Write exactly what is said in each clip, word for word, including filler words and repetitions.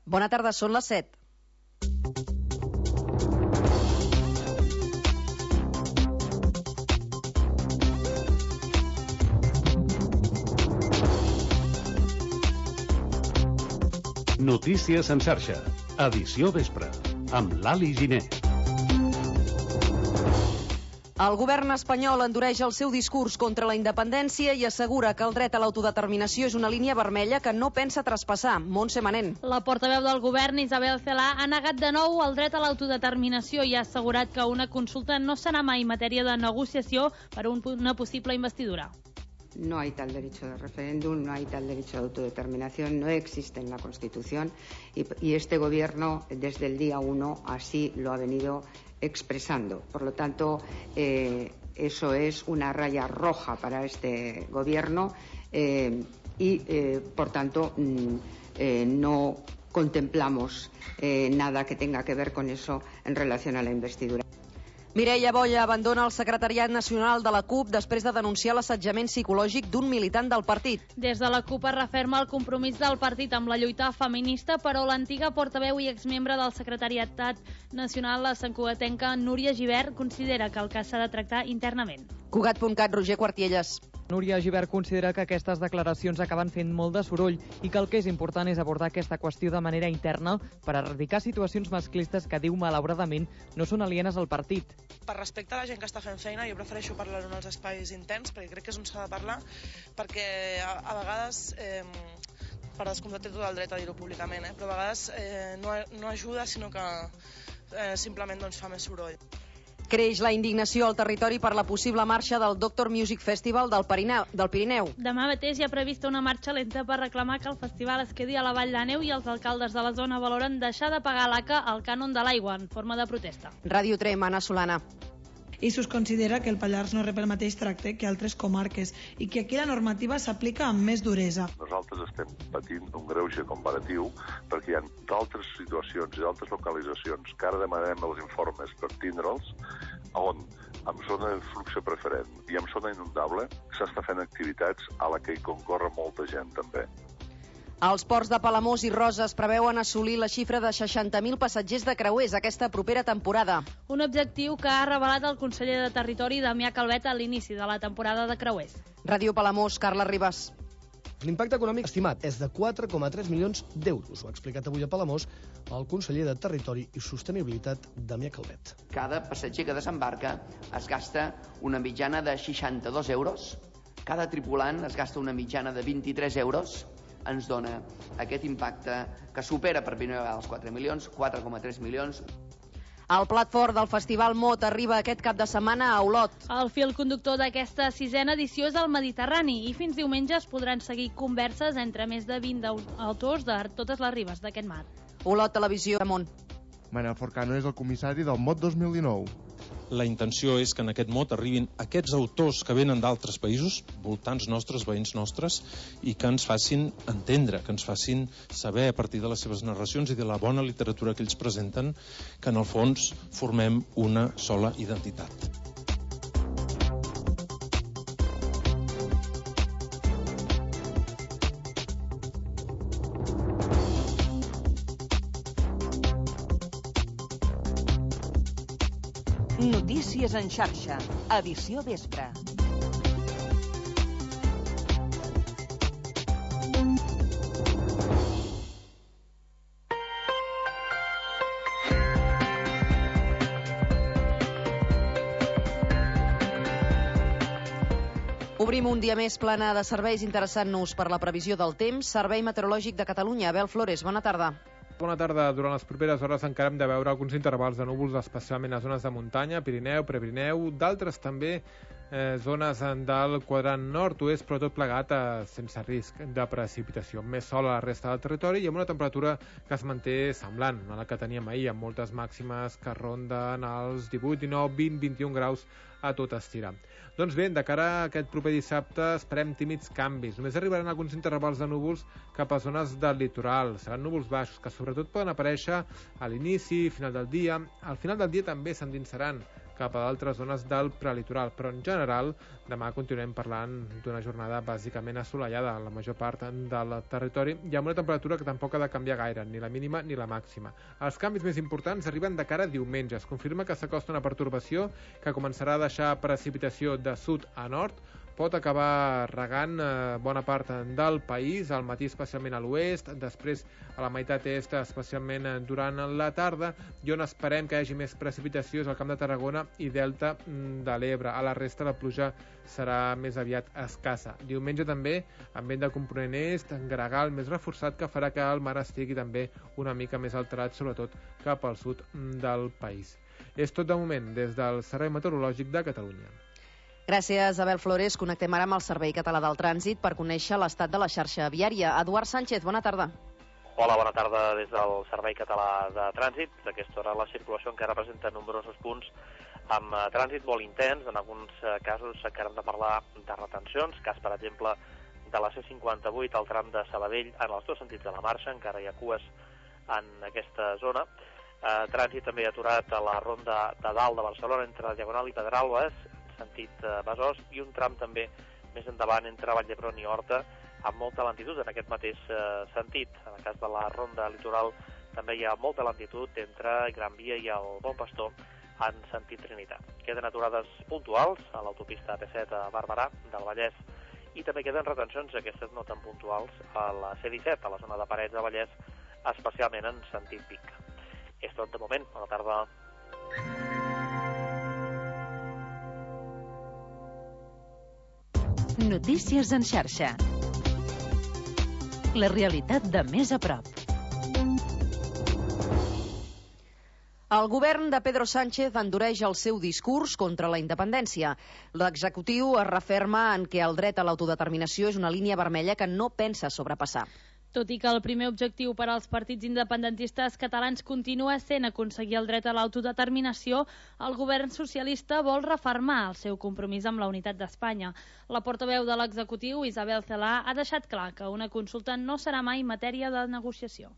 Bona tarda, són les set. Notícies en xarxa, edició vespre, amb l'Ali Giner. El govern espanyol endureix el seu discurs contra la independència i assegura que el dret a l'autodeterminació és una línia vermella que no pensa traspassar. Montse Manent. La portaveu del govern, Isabel Celaá, ha negat de nou el dret a l'autodeterminació i ha assegurat que una consulta no serà mai matèria de negociació per a una possible investidura. No hay tal derecho de referéndum, no hay tal derecho de autodeterminación, no existe en la Constitución y, y este gobierno desde el día uno así lo ha venido expresando. Por lo tanto, eh, eso es una raya roja para este gobierno eh, y, eh, por tanto, mm, eh, no contemplamos eh, nada que tenga que ver con eso en relación a la investidura. Mireia Boya abandona el secretariat nacional de la CUP després de denunciar l'assetjament psicològic d'un militant del partit. Des de la CUP es referma el compromís del partit amb la lluita feminista, però l'antiga portaveu i exmembre del secretariat nacional, la santcugatenca Núria Gibert, considera que el cas s'ha de tractar internament. Cugat punt cat, Roger Quartielles. Núria Gibert considera que aquestes declaracions acaben fent molt de soroll i que el que és important és abordar aquesta qüestió de manera interna per erradicar situacions masclistes que, diu malauradament, no són alienes al partit. Per respecte a la gent que està fent feina, jo prefereixo parlar-ho en els espais interns, perquè crec que és on s'ha de parlar, perquè a, a vegades, eh, per descomptat té tot el dret a dir-ho públicament, eh, però a vegades eh, no, no ajuda, sinó que eh, simplement doncs, fa més soroll. Creix la indignació al territori per la possible marxa del Doctor Music Festival del Pirineu. Del Pirineu. Demà mateix hi ha prevista una marxa lenta per reclamar que el festival es quedi a la Vall d'Àneu i els alcaldes de la zona valoren deixar de pagar a l'A C A el cànon de l'aigua en forma de protesta. Ràdio Trem, Anna Solana. I s'us considera que el Pallars no rep el mateix tracte que altres comarques i que aquí la normativa s'aplica amb més duresa. Nosaltres estem patint un greuge comparatiu perquè hi ha d'altres situacions i d'altres localitzacions que ara demanem els informes per tindre'ls on en zona de flux preferent i en zona inundable s'està fent activitats a la que hi concorre molta gent també. Els ports de Palamós i Roses preveuen assolir la xifra de seixanta mil passatgers de creuers aquesta propera temporada. Un objectiu que ha revelat el conseller de Territori, Damià Calvet, a l'inici de la temporada de creuers. Ràdio Palamós, Carla Ribas. L'impacte econòmic estimat és de quatre coma tres milions d'euros. Ho ha explicat avui a Palamós el conseller de Territori i Sostenibilitat, Damià Calvet. Cada passatger que desembarca es gasta una mitjana de seixanta-dos euros. Cada tripulant es gasta una mitjana de vint-i-tres euros. Ens dona aquest impacte que supera per primera vegada els quatre milions, quatre coma tres milions. El plat fort del Festival Mot arriba aquest cap de setmana a Olot. El fil conductor d'aquesta sisena edició és el Mediterrani i fins diumenge es podran seguir converses entre més de vint autors de totes les ribes d'aquest mar. Olot, Televisió, Ramon. Manel Forcano és el comissari del Mot dos mil dinou. La intenció és que en aquest mot arribin aquests autors que venen d'altres països, voltants nostres, veïns nostres, i que ens facin entendre, que ens facin saber a partir de les seves narracions i de la bona literatura que ells presenten, que en el fons formem una sola identitat. Notícies en xarxa, edició vespre. Obrim un dia més plana de serveis interessant-nos per la previsió del temps. Servei Meteorològic de Catalunya. Abel Flores, bona tarda. Bona tarda. Durant les properes hores encara hem de veure alguns intervals de núvols, especialment a zones de muntanya, Pirineu, Prepirineu, d'altres també eh, zones del quadrant nord-oest, però tot plegat eh, sense risc de precipitació. Més sol a la resta del territori i amb una temperatura que es manté semblant a la que teníem ahir, amb moltes màximes que ronden els divuit, dinou, vint, vint-i-un graus a tot estirar. Doncs bé, de cara a aquest proper dissabte esperem tímids canvis. Només arribaran alguns intervals de núvols cap a zones del litoral. Seran núvols baixos que sobretot poden aparèixer a l'inici, final del dia. Al final del dia també s'endinsaran cap a d'altres zones del prelitoral, però en general demà continuem parlant d'una jornada bàsicament assolellada en la major part del territori i amb una temperatura que tampoc ha de canviar gaire, ni la mínima ni la màxima. Els canvis més importants arriben de cara a diumenge. Es confirma que s'acosta una pertorbació que començarà a deixar precipitació de sud a nord, pot acabar regant eh, bona part del país, al matí especialment a l'oest, després a la meitat est especialment durant la tarda, i on esperem que hi hagi més precipitació és al Camp de Tarragona i Delta de l'Ebre. A la resta la pluja serà més aviat escassa. Diumenge també, amb vent de component est, gregal més reforçat, que farà que el mar estigui també una mica més alterat, sobretot cap al sud del país. És tot de moment des del Servei Meteorològic de Catalunya. Gràcies, Abel Flores. Connectem ara amb el Servei Català del Trànsit per conèixer l'estat de la xarxa viària. Eduard Sánchez, bona tarda. Hola, bona tarda des del Servei Català de Trànsit. D'aquesta hora la circulació encara presenta nombrosos punts amb uh, trànsit molt intens. En alguns uh, casos encara hem de parlar de retencions, cas, per exemple, de la C cinquanta-vuit al tram de Sabadell, en els dos sentits de la marxa, encara hi ha cues en aquesta zona. Uh, trànsit també aturat a la ronda de dalt de Barcelona, entre Diagonal i Pedralbes, sentit uh, Besòs, i un tram també més endavant entre Vall d'Hebron i Horta, amb molta lentitud en aquest mateix uh, sentit. En el cas de la ronda litoral també hi ha molta lentitud entre Gran Via i el Bon Pastor en sentit Trinitat. Queden aturades puntuals a l'autopista A P set a Barberà del Vallès i també queden retencions, aquestes no tan puntuals, a la C disset, a la zona de Parets de Vallès, especialment en sentit Vic. És tot de moment. Bona tarda. Notícies en xarxa. La realitat de més a prop. El govern de Pedro Sánchez endureix el seu discurs contra la independència. L'executiu es referma en què el dret a l'autodeterminació és una línia vermella que no pensa sobrepassar. Tot i que el primer objectiu per als partits independentistes catalans continua sent aconseguir el dret a l'autodeterminació, el govern socialista vol refermar el seu compromís amb la unitat d'Espanya. La portaveu de l'executiu, Isabel Celaá, ha deixat clar que una consulta no serà mai matèria de negociació.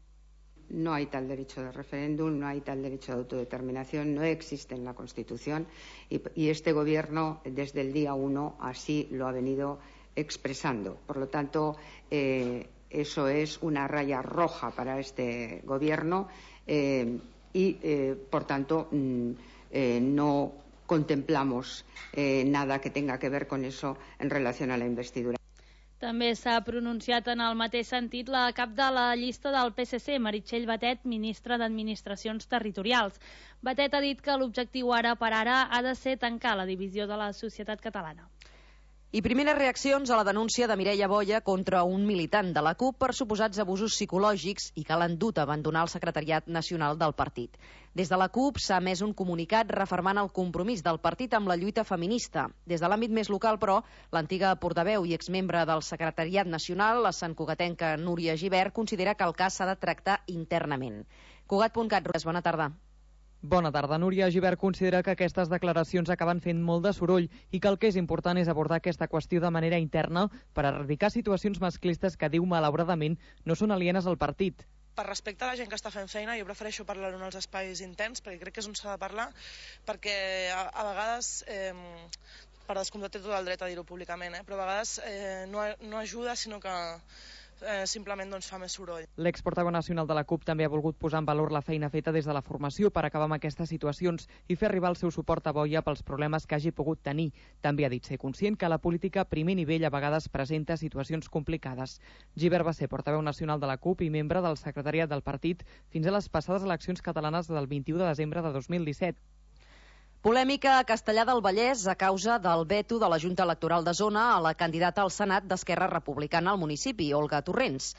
No hay tal derecho de referéndum, no hay tal derecho de autodeterminación, no existe en la Constitución y, y este gobierno desde el día uno así lo ha venido expresando. Por lo tanto, eh, eso es una raya roja para este gobierno eh, y, eh, por tanto, mm, eh, no contemplamos eh, nada que tenga que ver con eso en relación a la investidura. També s'ha pronunciat en el mateix sentit la cap de la llista del P S C, Meritxell Batet, ministra d'Administracions Territorials. Batet ha dit que l'objectiu ara per ara ha de ser tancar la divisió de la societat catalana. I primeres reaccions a la denúncia de Mireia Boya contra un militant de la CUP per suposats abusos psicològics i que l'han dut a abandonar el secretariat nacional del partit. Des de la CUP s'ha emès un comunicat refermant el compromís del partit amb la lluita feminista. Des de l'àmbit més local, però, l'antiga portaveu i exmembre del secretariat nacional, la santcugatenca Núria Gibert, considera que el cas s'ha de tractar internament. Cugat.cat, bona tarda. Bona tarda. Núria Gibert considera que aquestes declaracions acaben fent molt de soroll i que el que és important és abordar aquesta qüestió de manera interna per erradicar situacions masclistes que, diu malauradament, no són alienes al partit. Per respecte a la gent que està fent feina, jo prefereixo parlar en els espais interns, perquè crec que és on s'ha de parlar, perquè a, a vegades, eh, per descomptat té tot el dret a dir-ho públicament, eh, però a vegades eh, no, no ajuda, sinó que Eh, simplement doncs, fa més soroll. L'exportaveu nacional de la CUP també ha volgut posar en valor la feina feta des de la formació per acabar amb aquestes situacions i fer arribar el seu suport a Boya pels problemes que hagi pogut tenir. També ha dit ser conscient que la política a primer nivell a vegades presenta situacions complicades. Gibert va ser portaveu nacional de la CUP i membre del secretariat del partit fins a les passades eleccions catalanes del vint-i-u de desembre de dos mil disset. Polèmica a Castellar del Vallès a causa del veto de la Junta Electoral de Zona a la candidata al Senat d'Esquerra Republicana al municipi, Olga Torrents.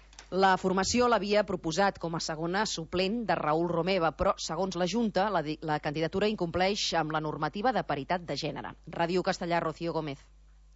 La formació l'havia proposat com a segona suplent de Raül Romeva, però, segons la Junta, la, la candidatura incompleix amb la normativa de paritat de gènere. Ràdio Castellar, Rocío Gómez.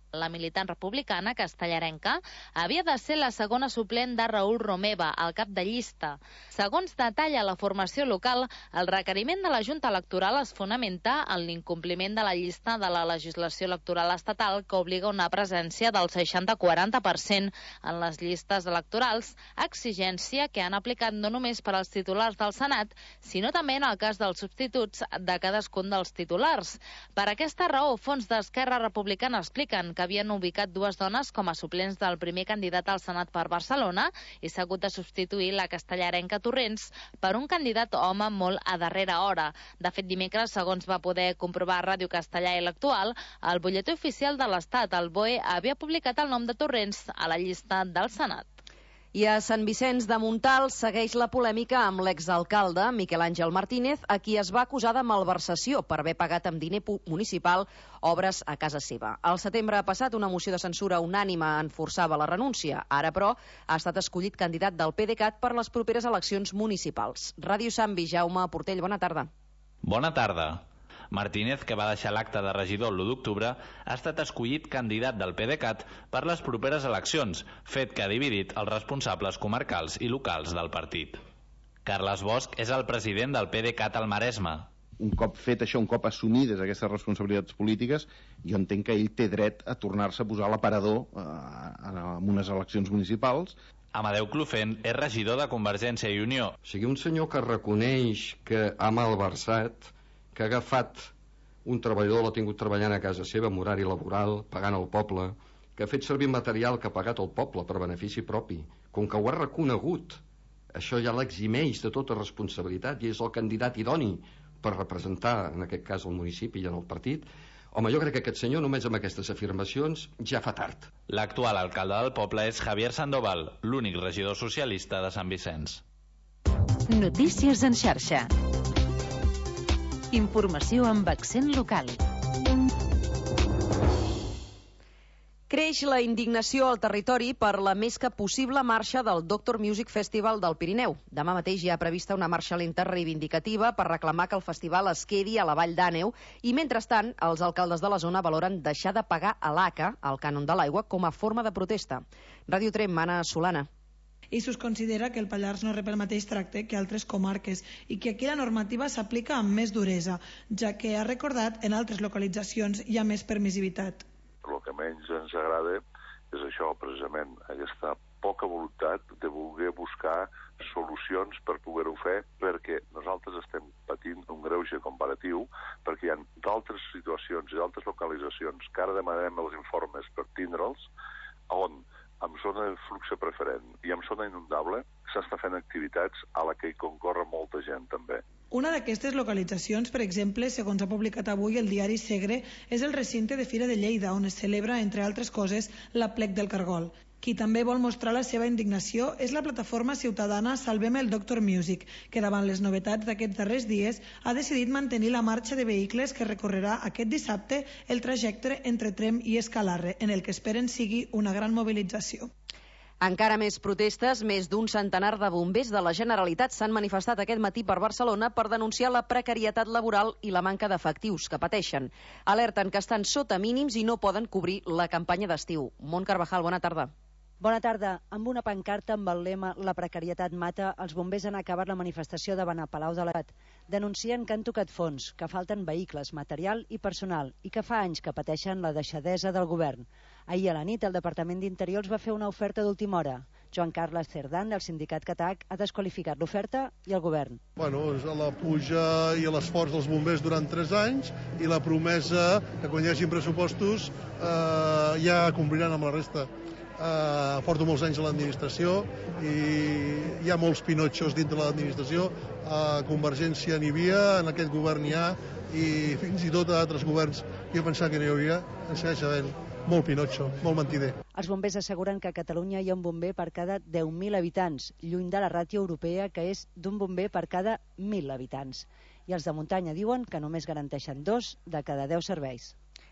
La militant republicana castellarenca havia de ser la segona suplent de Raül Romeva, el cap de llista. Segons detalla la formació local, el requeriment de la Junta Electoral es fonamenta en l'incompliment de la llista de la legislació electoral estatal que obliga una presència del seixanta quaranta per cent en les llistes electorals, exigència que han aplicat no només per als titulars del Senat, sinó també en el cas dels substituts de cadascun dels titulars. Per aquesta raó, fons d'Esquerra Republicana expliquen que havien ubicat dues dones com a suplents del primer candidat al Senat per Barcelona i s'ha hagut de substituir la castellarenca Torrents per un candidat home molt a darrera hora. De fet, dimecres, segons va poder comprovar Ràdio Castellà i l'Actual, el butlletí oficial de l'Estat, el B O E, havia publicat el nom de Torrents a la llista del Senat. I a Sant Vicenç de Montalt segueix la polèmica amb l'exalcalde Miquel Àngel Martínez, a qui es va acusar de malversació per haver pagat amb diner municipal obres a casa seva. Al setembre passat, una moció de censura unànime en forçava la renúncia. Ara, però, ha estat escollit candidat del PDeCAT per les properes eleccions municipals. Ràdio Sambi, Jaume Portell, bona tarda. Bona tarda. Martínez, que va deixar l'acte de regidor l'u d'octubre, ha estat escollit candidat del PDeCAT per les properes eleccions, fet que ha dividit els responsables comarcals i locals del partit. Carles Bosch és el president del PDeCAT al Maresme. Un cop fet això, un cop assumides aquestes responsabilitats polítiques, jo entenc que ell té dret a tornar-se a posar l'aparador eh, en unes eleccions municipals. Amadeu Clofent és regidor de Convergència i Unió. O sigui, un senyor que reconeix que ha malversat, que ha agafat un treballador, l'ha tingut treballant a casa seva amb horari laboral, pagant al poble, que ha fet servir material que ha pagat el poble per benefici propi. Com que ho ha reconegut, això ja l'eximeix de tota responsabilitat i és el candidat idoni per representar, en aquest cas, el municipi i en el partit. Home, jo crec que aquest senyor, només amb aquestes afirmacions, ja fa tard. L'actual alcalde del poble és Javier Sandoval, l'únic regidor socialista de Sant Vicenç. Notícies en xarxa. Informació amb accent local. Creix la indignació al territori per la més que possible marxa del Doctor Music Festival del Pirineu. Demà mateix hi ha prevista una marxa lenta reivindicativa per reclamar que el festival es quedi a la Vall d'Àneu i, mentrestant, els alcaldes de la zona valoren deixar de pagar a l'A C A, el cànon de l'aigua, com a forma de protesta. Ràdio Trem, Anna Solana. Issus considera que el Pallars no rep el mateix tracte que altres comarques i que aquí la normativa s'aplica amb més duresa, ja que ha recordat en altres localitzacions hi ha més permissivitat. El que menys ens agrada és això, precisament, aquesta poca voluntat de voler buscar solucions per poder-ho fer, perquè nosaltres estem patint un greuge comparatiu, perquè hi ha d'altres situacions i d'altres localitzacions que ara demanem els informes per tindre'ls, on amb zona de flux preferent i amb zona inundable s'està fent activitats a la que hi concorre molta gent també. Una d'aquestes localitzacions, per exemple, segons ha publicat avui el diari Segre, és el recinte de Fira de Lleida, on es celebra, entre altres coses, l'Aplec del Cargol. Qui també vol mostrar la seva indignació és la plataforma ciutadana Salvem el Doctor Music, que davant les novetats d'aquests darrers dies ha decidit mantenir la marxa de vehicles que recorrerà aquest dissabte el trajecte entre Trem i Escalarre, en el que esperen sigui una gran mobilització. Encara més protestes, més d'un centenar de bombers de la Generalitat s'han manifestat aquest matí per Barcelona per denunciar la precarietat laboral i la manca d'efectius que pateixen. Alerten que estan sota mínims i no poden cobrir la campanya d'estiu. Mont Carvajal, bona tarda. Bona tarda. Amb una pancarta amb el lema La precarietat mata, els bombers han acabat la manifestació davant el Palau de l'Estat. Denuncien que han tocat fons, que falten vehicles, material i personal i que fa anys que pateixen la deixadesa del govern. Ahir a la nit el Departament d'Interior els va fer una oferta d'última hora. Joan Carles Cerdán, del sindicat Catac, ha desqualificat l'oferta i el govern. Bueno, és la puja i l'esforç dels bombers durant tres anys i la promesa que quan hi hagin pressupostos eh, ja compliran amb la resta. Uh, porto molts anys a l'administració i hi ha molts pinotxos dintre de l'administració. A Convergència n'hi havia, en aquest govern n'hi ha, i fins i tot a altres governs que jo pensava que n'hi havia, en segueix havent molt pinotxo, molt mentider. Els bombers asseguren que a Catalunya hi ha un bomber per cada deu mil habitants, lluny de la ràtio europea, que és d'un bomber per cada mil habitants. I els de muntanya diuen que només garanteixen dos de cada deu serveis.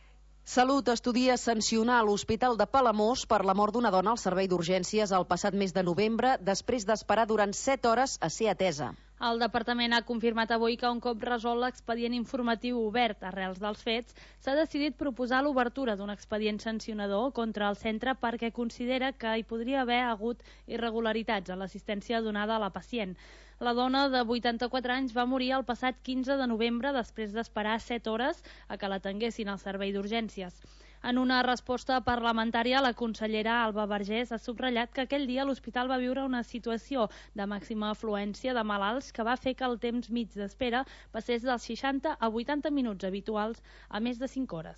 Salut estudia sancionar l'Hospital de Palamós per la mort d'una dona al servei d'urgències el passat mes de novembre, després d'esperar durant set hores a ser atesa. El departament ha confirmat avui que un cop resolt l'expedient informatiu obert arrels dels fets, s'ha decidit proposar l'obertura d'un expedient sancionador contra el centre perquè considera que hi podria haver hagut irregularitats en l'assistència donada a la pacient. La dona de vuitanta-quatre anys va morir el passat quinze de novembre després d'esperar set hores a que l'atenguessin al servei d'urgències. En una resposta parlamentària, la consellera Alba Vergés ha subratllat que aquell dia l'hospital va viure una situació de màxima afluència de malalts que va fer que el temps mig d'espera passés dels seixanta a vuitanta minuts habituals a més de cinc hores.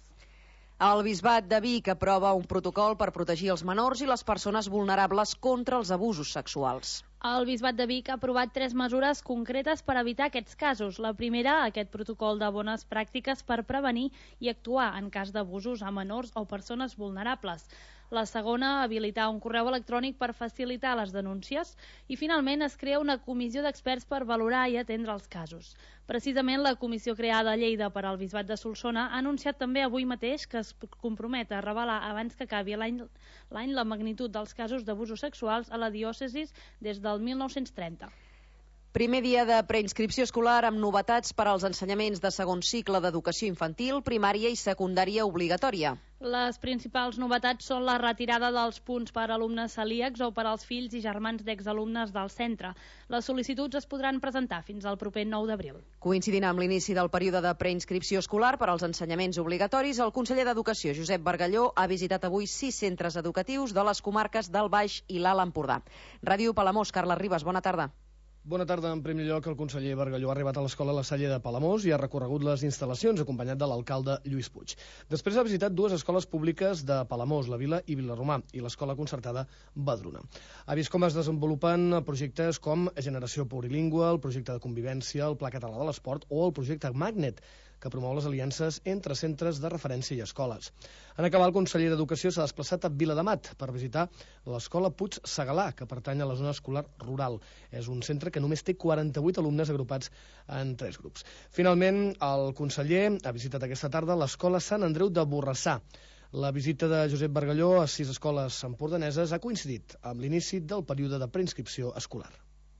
El Bisbat de Vic aprova un protocol per protegir els menors i les persones vulnerables contra els abusos sexuals. El Bisbat de Vic ha aprovat tres mesures concretes per evitar aquests casos. La primera, aquest protocol de bones pràctiques per prevenir i actuar en cas d'abusos a menors o persones vulnerables. La segona, habilitar un correu electrònic per facilitar les denúncies. I finalment es crea una comissió d'experts per valorar i atendre els casos. Precisament la comissió creada a Lleida per al Bisbat de Solsona ha anunciat també avui mateix que es compromet a revelar abans que acabi l'any l'any la magnitud dels casos d'abusos sexuals a la diòcesi des del mil nou-cents trenta. Primer dia de preinscripció escolar amb novetats per als ensenyaments de segon cicle d'educació infantil, primària i secundària obligatòria. Les principals novetats són la retirada dels punts per a alumnes celíacs o per als fills i germans d'exalumnes del centre. Les sol·licituds es podran presentar fins al proper nou d'abril. Coincidint amb l'inici del període de preinscripció escolar per als ensenyaments obligatoris, el conseller d'Educació, Josep Bargalló, ha visitat avui sis centres educatius de les comarques del Baix i l'Alt Empordà. Ràdio Palamós, Carles Ribas, bona tarda. Bona tarda. En primer lloc, el conseller Bargalló ha arribat a l'escola La Salle de Palamós i ha recorregut les instal·lacions, acompanyat de l'alcalde Lluís Puig. Després ha visitat dues escoles públiques de Palamós, la Vila i Vilarromà, i l'escola concertada Badruna. Ha vist com es desenvolupen projectes com Generació Plurilingüe, el projecte de convivència, el Pla Català de l'Esport o el projecte Magnet, que promou les aliances entre centres de referència i escoles. En acabar, el conseller d'Educació s'ha desplaçat a Viladamat per visitar l'escola Puig Segalà, que pertany a la zona escolar rural. És un centre que només té quaranta-vuit alumnes agrupats en tres grups. Finalment, el conseller ha visitat aquesta tarda l'escola Sant Andreu de Borrassà. La visita de Josep Bargalló a sis escoles empordaneses ha coincidit amb l'inici del període de preinscripció escolar.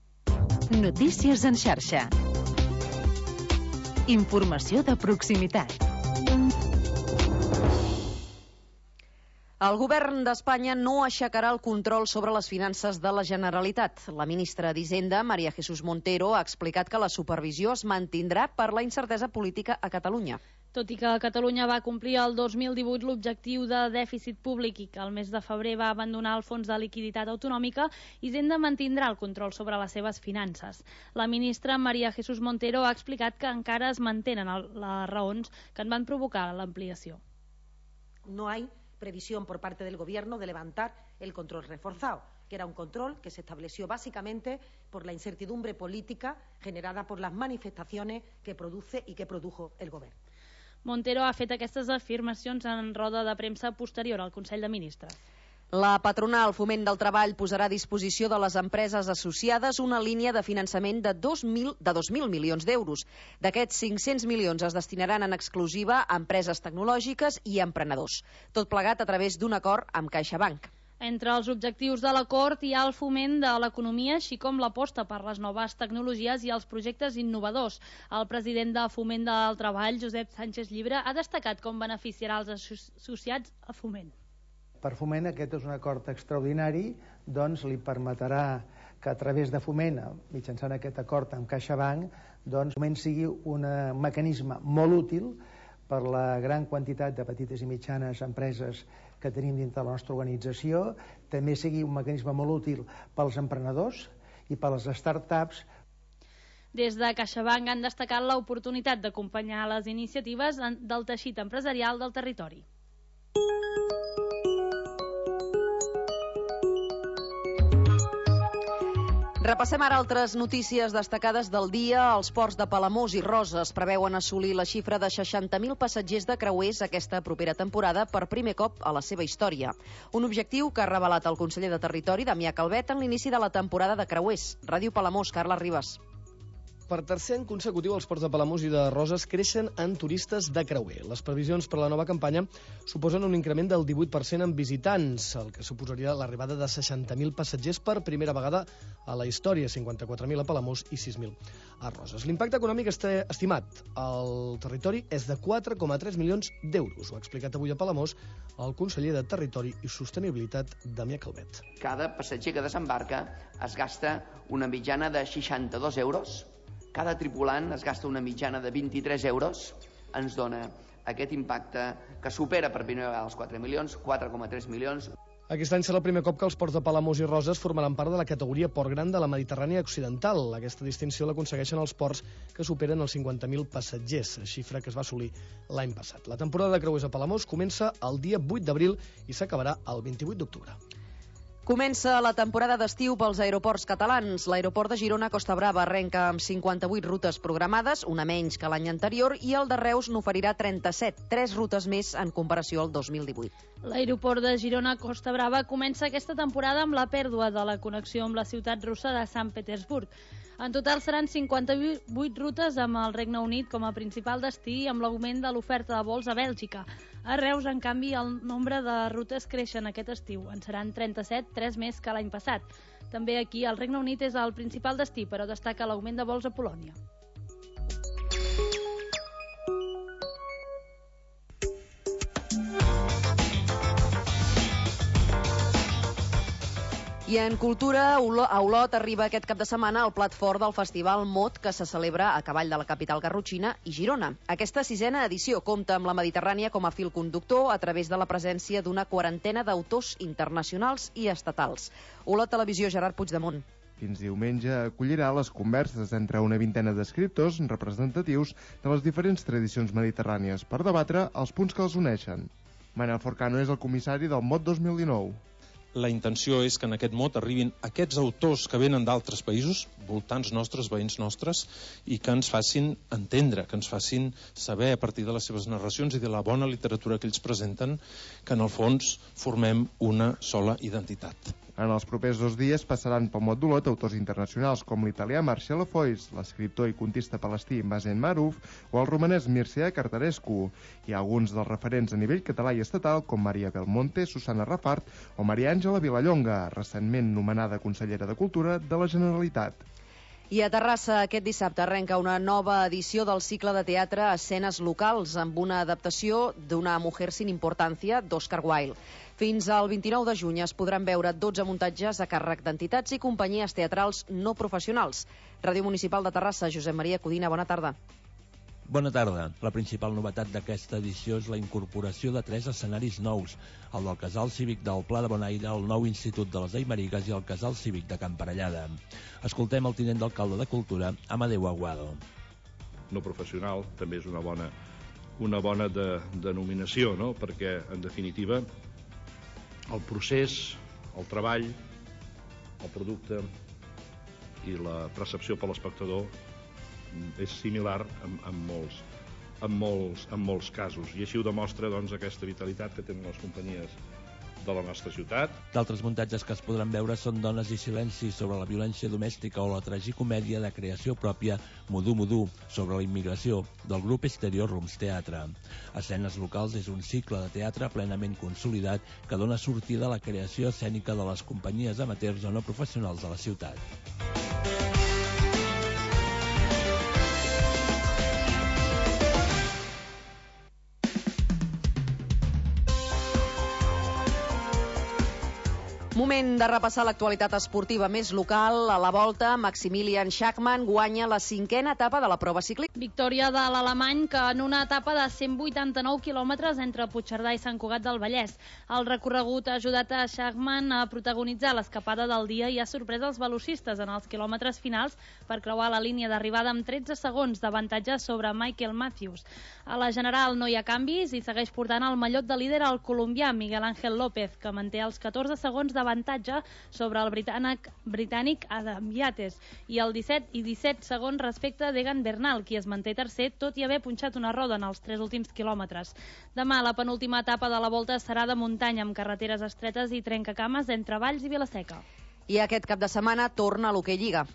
Notícies en xarxa. Informació de proximitat. El govern d'Espanya no aixecarà el control sobre les finances de la Generalitat. La ministra d'Hisenda, María Jesús Montero, ha explicat que la supervisió es mantindrà per la incertesa política a Catalunya. Tot i que Catalunya va complir el dos mil divuit l'objectiu de dèficit públic i que el mes de febrer va abandonar el fons de liquiditat autonòmica, Hisenda mantindrà el control sobre les seves finances. La ministra María Jesús Montero ha explicat que encara es mantenen les raons que en van provocar l'ampliació. No hay previsión por parte del Gobierno de levantar el control reforzado, que era un control que se estableció básicamente por la incertidumbre política generada por las manifestaciones que produce y que produjo el Gobierno. Montero ha fet aquestes afirmacions en roda de premsa posterior al Consell de Ministres. La patronal Foment del Treball posarà a disposició de les empreses associades una línia de finançament de dos mil milions d'euros. D'aquests, cinc-cents milions es destinaran en exclusiva a empreses tecnològiques i emprenedors. Tot plegat a través d'un acord amb CaixaBank. Entre els objectius de l'acord hi ha el foment de l'economia, així com l'aposta per les noves tecnologies i els projectes innovadors. El president de Foment del Treball, Josep Sánchez Llibre, ha destacat com beneficiarà els associats a Foment. Per Foment aquest és un acord extraordinari, doncs li permetrà que a través de Foment, mitjançant aquest acord amb CaixaBank, doncs Foment sigui un mecanisme molt útil per la gran quantitat de petites i mitjanes empreses que tenim dintre la nostra organització, també sigui un mecanisme molt útil pels emprenedors i per les start-ups. Des de CaixaBank han destacat l'oportunitat d'acompanyar les iniciatives del teixit empresarial del territori. Repassem ara altres notícies destacades del dia. Els ports de Palamós i Roses preveuen assolir la xifra de seixanta mil passatgers de creuers aquesta propera temporada per primer cop a la seva història. Un objectiu que ha revelat el conseller de Territori, Damià Calvet, en l'inici de la temporada de creuers. Ràdio Palamós, Carles Ribas. Per tercer any consecutiu, els ports de Palamós i de Roses creixen en turistes de creuer. Les previsions per a la nova campanya suposen un increment del divuit per cent en visitants, el que suposaria l'arribada de seixanta mil passatgers per primera vegada a la història, cinquanta-quatre mil a Palamós i sis mil a Roses. L'impacte econòmic està estimat al territori és de quatre coma tres milions d'euros. Ho ha explicat avui a Palamós el conseller de Territori i Sostenibilitat, Damià Calvet. Cada passatger que desembarca es gasta una mitjana de seixanta-dos euros. Cada tripulant es gasta una mitjana de vint-i-tres euros, ens dona aquest impacte que supera per primera vegada els quatre milions, quatre coma tres milions. Aquest any serà el primer cop que els ports de Palamós i Roses formaran part de la categoria Port Gran de la Mediterrània Occidental. Aquesta distinció l'aconsegueixen els ports que superen els cinquanta mil passatgers, xifra que es va assolir l'any passat. La temporada de creuers a Palamós comença el dia vuit d'abril i s'acabarà el vint-i-vuit d'octubre. Comença la temporada d'estiu pels aeroports catalans. L'aeroport de Girona Costa Brava arrenca amb cinquanta-vuit rutes programades, una menys que l'any anterior, i el de Reus n'oferirà trenta-set, tres rutes més en comparació al dos mil divuit. L'aeroport de Girona Costa Brava comença aquesta temporada amb la pèrdua de la connexió amb la ciutat russa de Sant Petersburg. En total seran cinquanta-vuit rutes amb el Regne Unit com a principal destí, amb l'augment de l'oferta de vols a Bèlgica. A Reus, en canvi, el nombre de rutes creixen aquest estiu. En seran trenta-set, tres més que l'any passat. També aquí el Regne Unit és el principal destí, però destaca l'augment de vols a Polònia. I en cultura, a Olot arriba aquest cap de setmana el plat fort del Festival Mot, que se celebra a cavall de la capital garrotxina i Girona. Aquesta sisena edició compta amb la Mediterrània com a fil conductor a través de la presència d'una quarantena d'autors internacionals i estatals. Olot Televisió, Gerard Puigdemont. Fins diumenge acollirà les converses entre una vintena d'escriptors representatius de les diferents tradicions mediterrànies per debatre els punts que els uneixen. Manel Forcano és el comissari del Mot dos mil dinou. La intenció és que en aquest mot arribin aquests autors que venen d'altres països, voltants nostres, veïns nostres, i que ens facin entendre, que ens facin saber a partir de les seves narracions i de la bona literatura que ells presenten, que en el fons formem una sola identitat. En els propers dos dies passaran pel Mot d'Olot autors internacionals com l'italià Marcelo Foix, l'escriptor i contista palestí Mazen Maruf o el romanès Mircea Cartarescu, i alguns dels referents a nivell català i estatal com Maria Belmonte, Susana Rafart o Maria Àngela Vilallonga, recentment nomenada consellera de Cultura de la Generalitat. I a Terrassa aquest dissabte arrenca una nova edició del cicle de teatre Escenes locals amb una adaptació d'Una mujer sin importancia d'Oscar Wilde. Fins al vint-i-nou de juny es podran veure dotze muntatges a càrrec d'entitats i companyies teatrals no professionals. Ràdio Municipal de Terrassa, Josep Maria Codina, bona tarda. Bona tarda. La principal novetat d'aquesta edició és la incorporació de tres escenaris nous, el del Casal Cívic del Pla de Bonaire, el nou Institut de les Aymarigues i el Casal Cívic de Can Parellada. Escoltem el tinent d'alcalde de Cultura, Amadeu Aguado. No professional també és una bona, una bona de, denominació, no? Perquè, en definitiva, el procés, el treball, el producte i la percepció per l'espectador és similar en, en, molts, en, molts, en molts casos, i així ho demostra doncs, aquesta vitalitat que tenen les companyies de la nostra ciutat. D'altres muntatges que es podran veure són Dones i silenci sobre la violència domèstica o la tragicomèdia de creació pròpia Mudú Mudú sobre la immigració del grup Exterior Rums Teatre. Escenes locals és un cicle de teatre plenament consolidat que dona sortida a la creació escènica de les companyies amateurs o no professionals de la ciutat. Moment de repassar l'actualitat esportiva més local. A la Volta, Maximilian Schachmann guanya la cinquena etapa de la prova ciclística. Victòria de l'alemany que en una etapa de cent vuitanta-nou quilòmetres entre Puigcerdà i Sant Cugat del Vallès. El recorregut ha ajudat a Schachmann a protagonitzar l'escapada del dia i ha sorprès els velocistes en els quilòmetres finals per creuar la línia d'arribada amb tretze segons d'avantatge sobre Michael Matthews. A la general no hi ha canvis i segueix portant el mallot de líder el colombià Miguel Ángel López, que manté els catorze segons d'avantatge avantatge sobre el britànic, britànic Adam Yates i el disset i disset segons respecte a Degan Bernal, qui es manté tercer tot i haver punxat una roda en els tres últims quilòmetres. Demà la penúltima etapa de la Volta serà de muntanya amb carreteres estretes i trencacames entre Valls i Vilaseca. I aquest cap de setmana torna a l'Hoquei Lliga.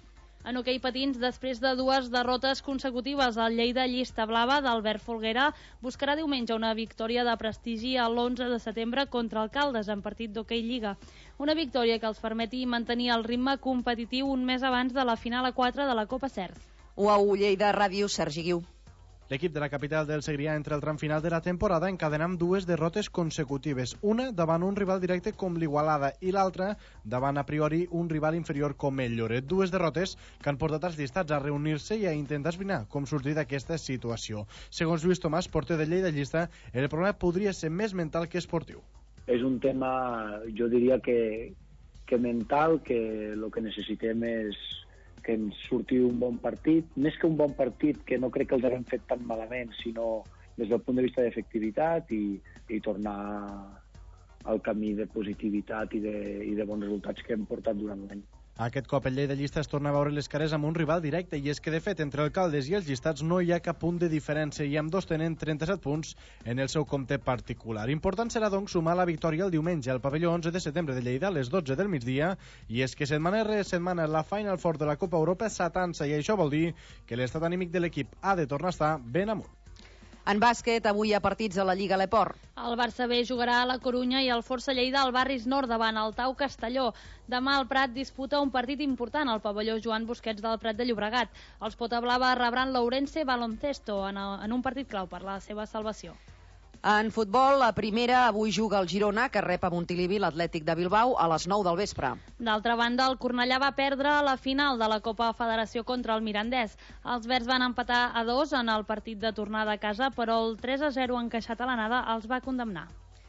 En hoquei patins, després de dues derrotes consecutives, el Lleida Llista Blava d'Albert Folguera buscarà diumenge una victòria de prestigi a l'onze de setembre contra el Caldes en partit d'hoquei Lliga. Una victòria que els permeti mantenir el ritme competitiu un mes abans de la final a quatre de la Copa Cert. U A U Lleida Ràdio, Sergi Guiu. L'equip de la capital del Segrià entra al tram final de la temporada encadenant dues derrotes consecutives, una davant un rival directe com l'Igualada i l'altra davant a priori un rival inferior com el Lloret. Dues derrotes que han portat els llistats a reunir-se i a intentar esbrinar com sortir d'aquesta situació. Segons Lluís Tomàs, porter de Lleida Llista, el problema podria ser més mental que esportiu. És un tema, jo diria que, que mental, que el que necessitem és que ens surti un bon partit, més que un bon partit, que no crec que els haguem fet tan malament, sinó des del punt de vista d'efectivitat i, i tornar al camí de positivitat i de, i de bons resultats que hem portat durant l'any. Aquest cop el Lleida Llista es torna a veure les cares amb un rival directe, i és que de fet entre el Caldes i els llistats no hi ha cap punt de diferència i ambdós tenen trenta-set punts en el seu compte particular. Important serà doncs sumar la victòria el diumenge al pavelló onze de setembre de Lleida a les dotze del migdia, i és que setmana rere setmana la Final Four de la Copa Europa s'atansa, i això vol dir que l'estat anímic de l'equip ha de tornar a estar ben amunt. En bàsquet, avui hi ha partits a la Lliga Leport. El Barça B jugarà a la Corunya i el Força Lleida al Barris Nord davant el Tau Castelló. Demà el Prat disputa un partit important al pavelló Joan Busquets del Prat de Llobregat. Els Potablava rebran l'Ourense Baloncesto en, en un partit clau per la seva salvació. En futbol, la primera, avui juga el Girona, que rep a Montilivi l'Atlètic de Bilbao a les nou del vespre. D'altra banda, el Cornellà va perdre la final de la Copa Federació contra el Mirandès. Els verds van empatar a dos en el partit de tornada a casa, però el tres a zero encaixat a l'anada els va condemnar.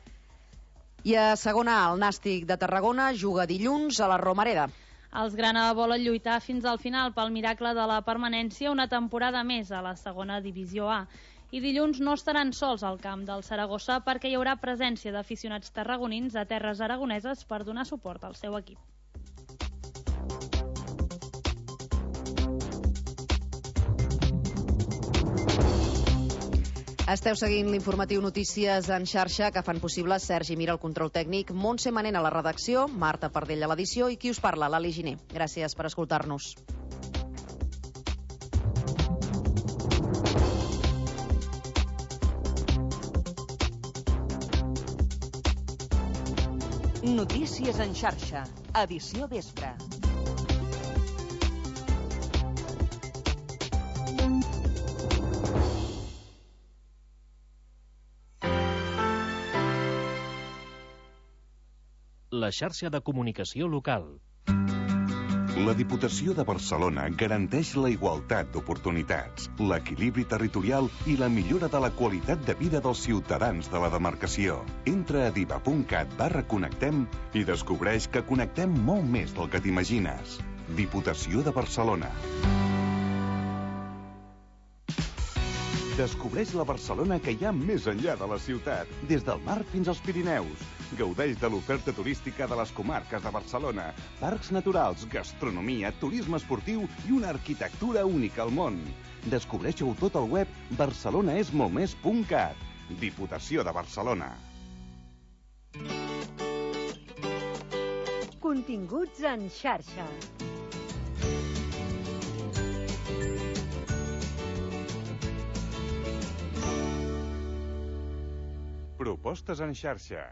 I a segona A, el Nàstic de Tarragona juga dilluns a la Romareda. Els grana volen lluitar fins al final pel miracle de la permanència una temporada més a la segona divisió A. I dilluns no estaran sols al camp del Saragossa perquè hi haurà presència d'aficionats tarragonins a terres aragoneses per donar suport al seu equip. Esteu seguint l'informatiu Notícies en xarxa que fan possible Sergi Mira, el control tècnic, Montse Manent a la redacció, Marta Pardell a l'edició i qui us parla, l'Ali Giner. Gràcies per escoltar-nos. Notícies en xarxa, edició vespre. La xarxa de comunicació local. La Diputació de Barcelona garanteix la igualtat d'oportunitats, l'equilibri territorial i la millora de la qualitat de vida dels ciutadans de la demarcació. Entra a diva punt cat barra connectem i descobreix que connectem molt més del que t'imagines. Diputació de Barcelona. Descobreix la Barcelona que hi ha més enllà de la ciutat, des del mar fins als Pirineus. Gaudeix de l'oferta turística de les comarques de Barcelona, parcs naturals, gastronomia, turisme esportiu i una arquitectura única al món. Descobreixeu tot al web barcelonaesmoltmés punt cat. Diputació de Barcelona. Continguts en xarxa. Propostes en xarxa.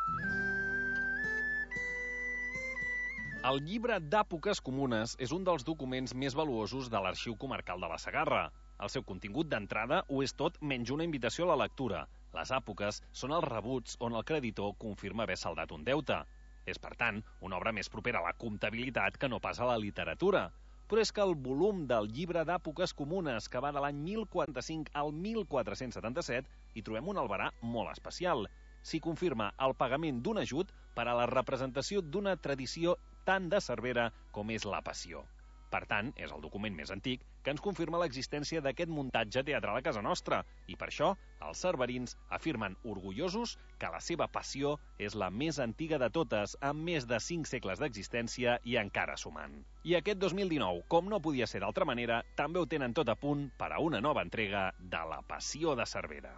El llibre d'èpoques comunes és un dels documents més valuosos de l'Arxiu Comarcal de la Segarra. El seu contingut d'entrada ho és tot menys una invitació a la lectura. Les èpoques són els rebuts on el creditor confirma haver saldat un deute. És, per tant, una obra més propera a la comptabilitat que no pas a la literatura. Però és que el volum del llibre d'èpoques comunes, que va de l'any mil quaranta-cinc al mil quatre-cents setanta-set, hi trobem un albarà molt especial. S'hi confirma el pagament d'un ajut per a la representació d'una tradició tan de Cervera com és la Passió. Per tant, és el document més antic que ens confirma l'existència d'aquest muntatge teatral a casa nostra, i per això els cerverins afirmen orgullosos que la seva Passió és la més antiga de totes, amb més de cinc segles d'existència i encara sumant. I aquest dos mil dinou, com no podia ser d'altra manera, també ho tenen tot a punt per a una nova entrega de la Passió de Cervera.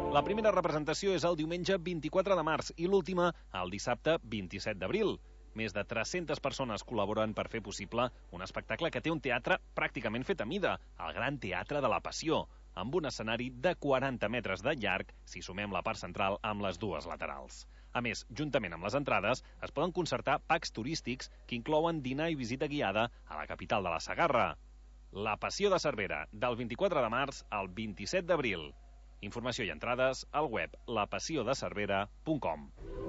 La primera representació és el diumenge vint-i-quatre de març i l'última el dissabte vint-i-set d'abril. Més de tres-centes persones col·laboren per fer possible un espectacle que té un teatre pràcticament fet a mida, el Gran Teatre de la Passió, amb un escenari de quaranta metres de llarg si sumem la part central amb les dues laterals. A més, juntament amb les entrades, es poden concertar packs turístics que inclouen dinar i visita guiada a la capital de la Segarra. La Passió de Cervera, del vint-i-quatre de març al vint-i-set d'abril. Informació i entrades al web la passió de cervera punt com.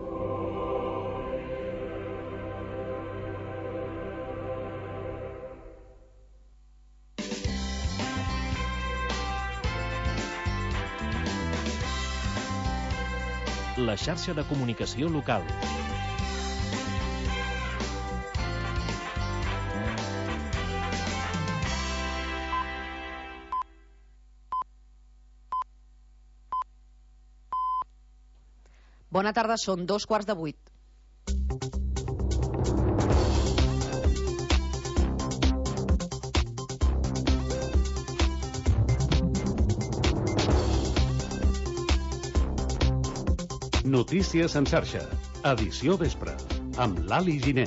La xarxa de comunicació local. Bona tarda, són dos quarts de vuit. Notícies en xarxa, edició vespre, amb l'Ali Giner.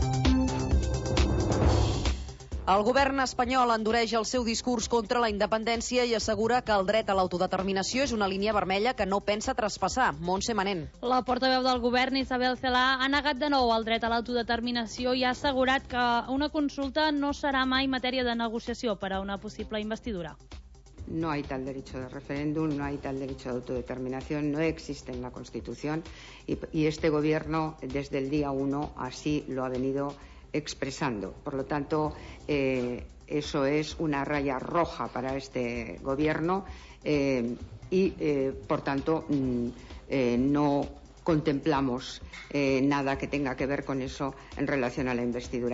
El govern espanyol endureix el seu discurs contra la independència i assegura que el dret a l'autodeterminació és una línia vermella que no pensa traspassar. Montse Manent. La portaveu del govern, Isabel Celaá, ha negat de nou el dret a l'autodeterminació i ha assegurat que una consulta no serà mai matèria de negociació per a una possible investidura. No hay tal derecho de referéndum, no hay tal derecho de autodeterminación, no existe en la Constitución y, y este gobierno desde el día uno así lo ha venido expresando. Por lo tanto, eh, eso es una raya roja para este gobierno eh, y, eh, por tanto, mm, eh, no contemplamos eh, nada que tenga que ver con eso en relación a la investidura.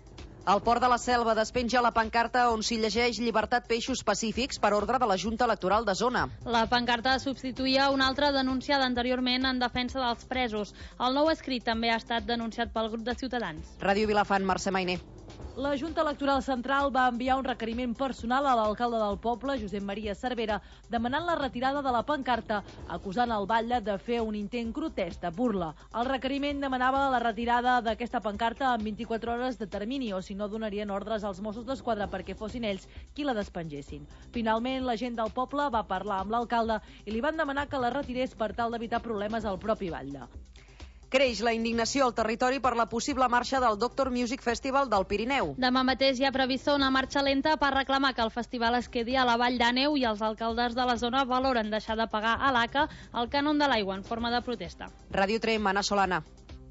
Al Port de la Selva despenja la pancarta on s'hi llegeix llibertat peixos pacífics per ordre de la Junta Electoral de Zona. La pancarta substituïa una altra denunciada anteriorment en defensa dels presos. El nou escrit també ha estat denunciat pel grup de Ciutadans. Ràdio Vilafant, Mercè Mainer. La Junta Electoral Central va enviar un requeriment personal a l'alcalde del poble, Josep Maria Cervera, demanant la retirada de la pancarta, acusant el batlle de fer un intent grotesc de burla. El requeriment demanava la retirada d'aquesta pancarta en vint-i-quatre hores de termini, o si no donarien ordres als Mossos d'Esquadra perquè fossin ells qui la despengessin. Finalment, la gent del poble va parlar amb l'alcalde i li van demanar que la retirés per tal d'evitar problemes al propi batlle. Creix la indignació al territori per la possible marxa del Doctor Music Festival del Pirineu. Demà mateix hi ha prevista una marxa lenta per reclamar que el festival es quedi a la Vall d'Àneu i els alcaldes de la zona valoren deixar de pagar a l'A C A el cànon de l'aigua en forma de protesta. Ràdio Trem, Anna Solana.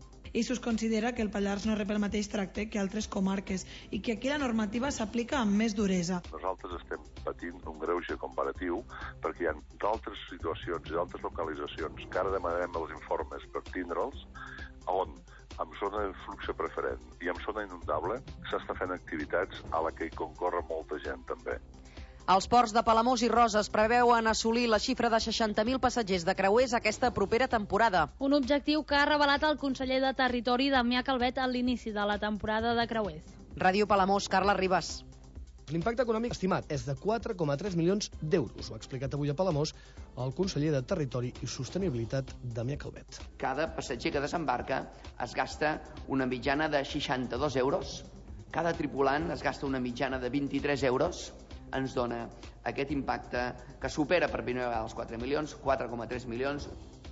I s'us considera que el Pallars no rep el mateix tracte que altres comarques i que aquí la normativa s'aplica amb més duresa. Nosaltres estem patint un greuge comparatiu perquè hi ha d'altres situacions i d'altres localitzacions que ara demanarem els informes per tindre'ls on amb zona de flux preferent i amb zona inundable s'està fent activitats a la que hi concorre molta gent també. Els ports de Palamós i Roses preveuen assolir la xifra de seixanta mil passatgers de creuers aquesta propera temporada. Un objectiu que ha revelat el conseller de Territori, Damià Calvet, a l'inici de la temporada de creuers. Ràdio Palamós, Carla Ribas. L'impacte econòmic estimat és de quatre coma tres milions d'euros. Ho ha explicat avui a Palamós el conseller de Territori i Sostenibilitat, Damià Calvet. Cada passatger que desembarca es gasta una mitjana de seixanta-dos euros. Cada tripulant es gasta una mitjana de vint-i-tres euros. Ens dona aquest impacte que supera per primera vegada els quatre milions, quatre coma tres milions.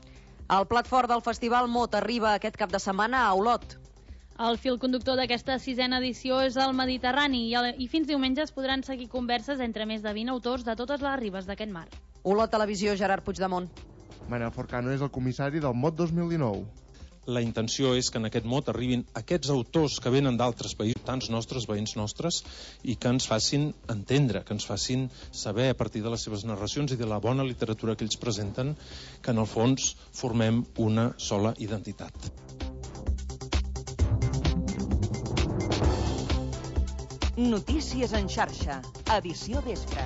El plat fort del Festival Mot arriba aquest cap de setmana a Olot. El fil conductor d'aquesta sisena edició és el Mediterrani i, el, i fins diumenge es podran seguir converses entre més de vint autors de totes les ribes d'aquest mar. Olot Televisió, Gerard Puigdemont. Manel Forcano és el comissari del Mot dos mil dinou. La intenció és que en aquest mot arribin aquests autors que venen d'altres països, tants nostres, veïns nostres, i que ens facin entendre, que ens facin saber a partir de les seves narracions i de la bona literatura que ells presenten, que en el fons formem una sola identitat. Notícies en xarxa, edició vespre.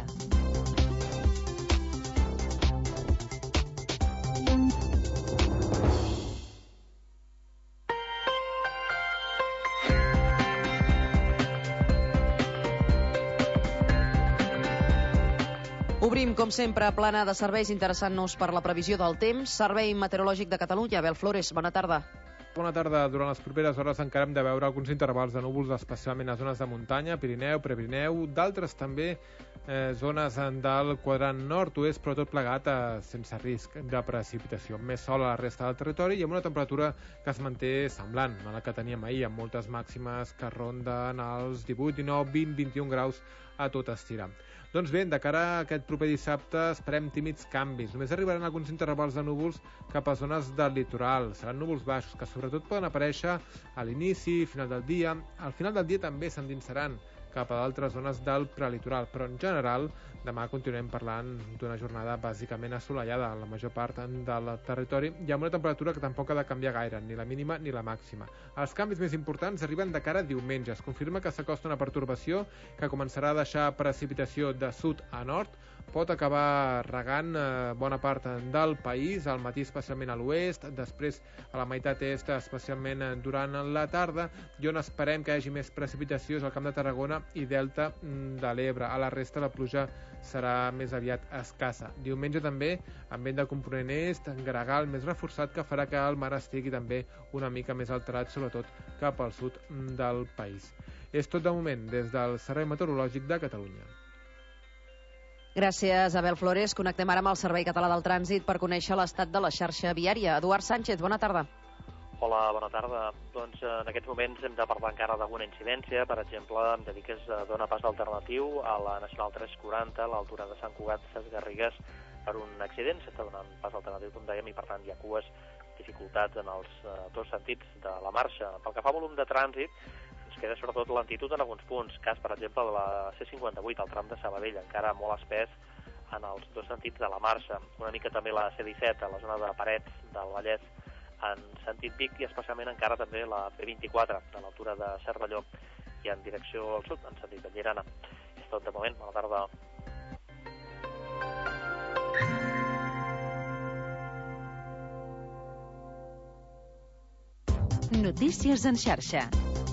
Obrim Obrim, com sempre, plana de serveis interessant-nos per la previsió del temps. Servei Meteorològic de Catalunya. Abel Flores, bona tarda. Bona tarda. Durant les properes hores encara hem de veure alguns intervals de núvols, especialment a zones de muntanya, Pirineu, Prepirineu, d'altres també eh, zones del quadrant nord-oest, però tot plegat eh, sense risc de precipitació. Més sol a la resta del territori i amb una temperatura que es manté semblant a la que teníem ahir, amb moltes màximes que ronden els divuit, dinou, vint, vint-i-un graus a tot estirar. Doncs bé, de cara a aquest proper dissabte esperem tímids canvis. Només arribaran alguns intervals de núvols cap a zones del litoral. Seran núvols baixos que sobretot poden aparèixer a l'inici i final del dia. Al final del dia també s'endinsaran cap a d'altres zones del prelitoral, però en general demà continuem parlant d'una jornada bàsicament assolellada en la major part del territori i amb una temperatura que tampoc ha de canviar gaire, ni la mínima ni la màxima. Els canvis més importants arriben de cara a diumenge. Es confirma que s'acosta una pertorbació que començarà a deixar precipitació de sud a nord, pot acabar regant eh, bona part del país, al matí especialment a l'oest, després a la meitat est, especialment durant la tarda, i on esperem que hi hagi més precipitació és al Camp de Tarragona i Delta de l'Ebre. A la resta la pluja serà més aviat escassa. Diumenge també, amb vent de component est, gregal més reforçat, que farà que el mar estigui també una mica més alterat, sobretot cap al sud del país. És tot de moment des del Servei Meteorològic de Catalunya. Gràcies, Abel Flores. Connectem ara amb el Servei Català del Trànsit per conèixer l'estat de la xarxa viària. Eduard Sánchez, bona tarda. Hola, bona tarda. Doncs en aquests moments hem de parlar encara d'alguna incidència. Per exemple, em dediques a donar pas alternatiu a la Nacional tres quaranta, a l'altura de Sant Cugat, Ses Garrigues, per un accident. S'està donant pas alternatiu, com dèiem, i per tant hi ha cues, dificultats en els eh, dos sentits de la marxa. Pel que fa a volum de trànsit, ens queda sobretot lentitud en alguns punts, cas, per exemple, de la C cinquanta-vuit, el tram de Sabadell, encara molt espès en els dos sentits de la marxa. Una mica també la C disset, a la zona de Parets del Vallès, en sentit Vic, i especialment encara també la B vint-i-quatre, de l'altura de Cervelló, i en direcció al sud, en sentit de Llerana. És tot de moment. Bona tarda. Notícies en xarxa.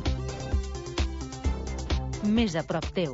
Més a prop teu.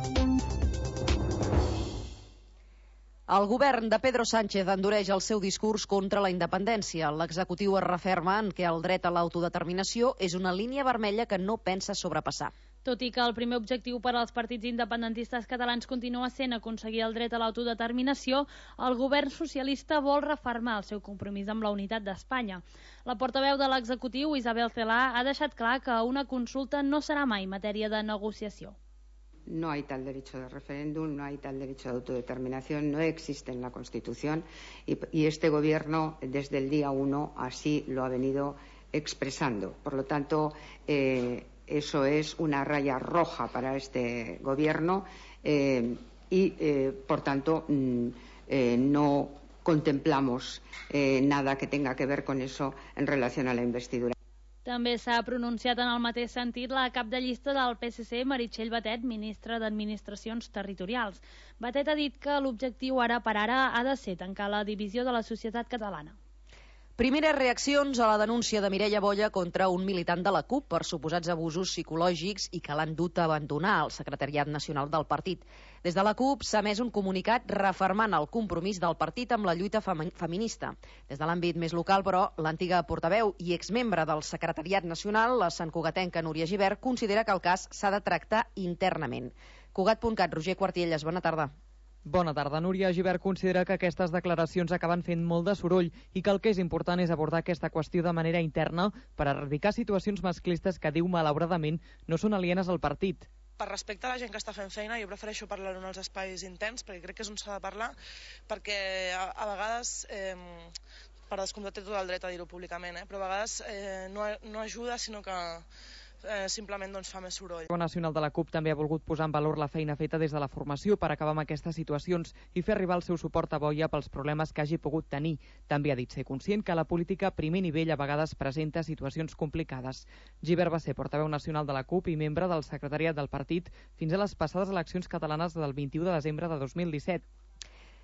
El govern de Pedro Sánchez endureix el seu discurs contra la independència. L'executiu es referma en que el dret a l'autodeterminació és una línia vermella que no pensa sobrepassar. Tot i que el primer objectiu per als partits independentistes catalans continua sent aconseguir el dret a l'autodeterminació, el govern socialista vol refermar el seu compromís amb la unitat d'Espanya. La portaveu de l'executiu, Isabel Celaá, ha deixat clar que una consulta no serà mai matèria de negociació. No hay tal derecho de referéndum, no hay tal derecho de autodeterminación, no existe en la Constitución y, y este gobierno desde el día uno así lo ha venido expresando. Por lo tanto, eh, eso es una raya roja para este gobierno eh, y, eh, por tanto, mm, eh, no contemplamos eh, nada que tenga que ver con eso en relación a la investidura. També s'ha pronunciat en el mateix sentit la cap de llista del P S C, Meritxell Batet, ministra d'Administracions Territorials. Batet ha dit que l'objectiu ara per ara ha de ser tancar la divisió de la societat catalana. Primeres reaccions a la denúncia de Mireia Boya contra un militant de la CUP per suposats abusos psicològics i que l'han dut a abandonar el secretariat nacional del partit. Des de la CUP s'ha emès un comunicat refermant el compromís del partit amb la lluita feminista. Des de l'àmbit més local, però, l'antiga portaveu i exmembre del secretariat nacional, la santcugatenca Núria Gibert, considera que el cas s'ha de tractar internament. Cugat punt cat, Roger Quartielles, bona tarda. Bona tarda. Núria Gibert considera que aquestes declaracions acaben fent molt de soroll i que el que és important és abordar aquesta qüestió de manera interna per erradicar situacions masclistes que, diu malauradament, no són alienes al partit. Per respecte a la gent que està fent feina, jo prefereixo parlar-ho en els espais interns, perquè crec que és on s'ha de parlar, perquè a, a vegades, eh, per descomptat té tot el dret a dir-ho públicament, eh, però a vegades eh, no, no ajuda, sinó que Eh, simplement doncs, fa més soroll. El nacional de la CUP també ha volgut posar en valor la feina feta des de la formació per acabar amb aquestes situacions i fer arribar el seu suport a Boya pels problemes que hagi pogut tenir. També ha dit ser conscient que la política a primer nivell a vegades presenta situacions complicades. Gibert va ser portaveu nacional de la CUP i membre del secretariat del partit fins a les passades eleccions catalanes del vint-i-u de desembre de dos mil disset.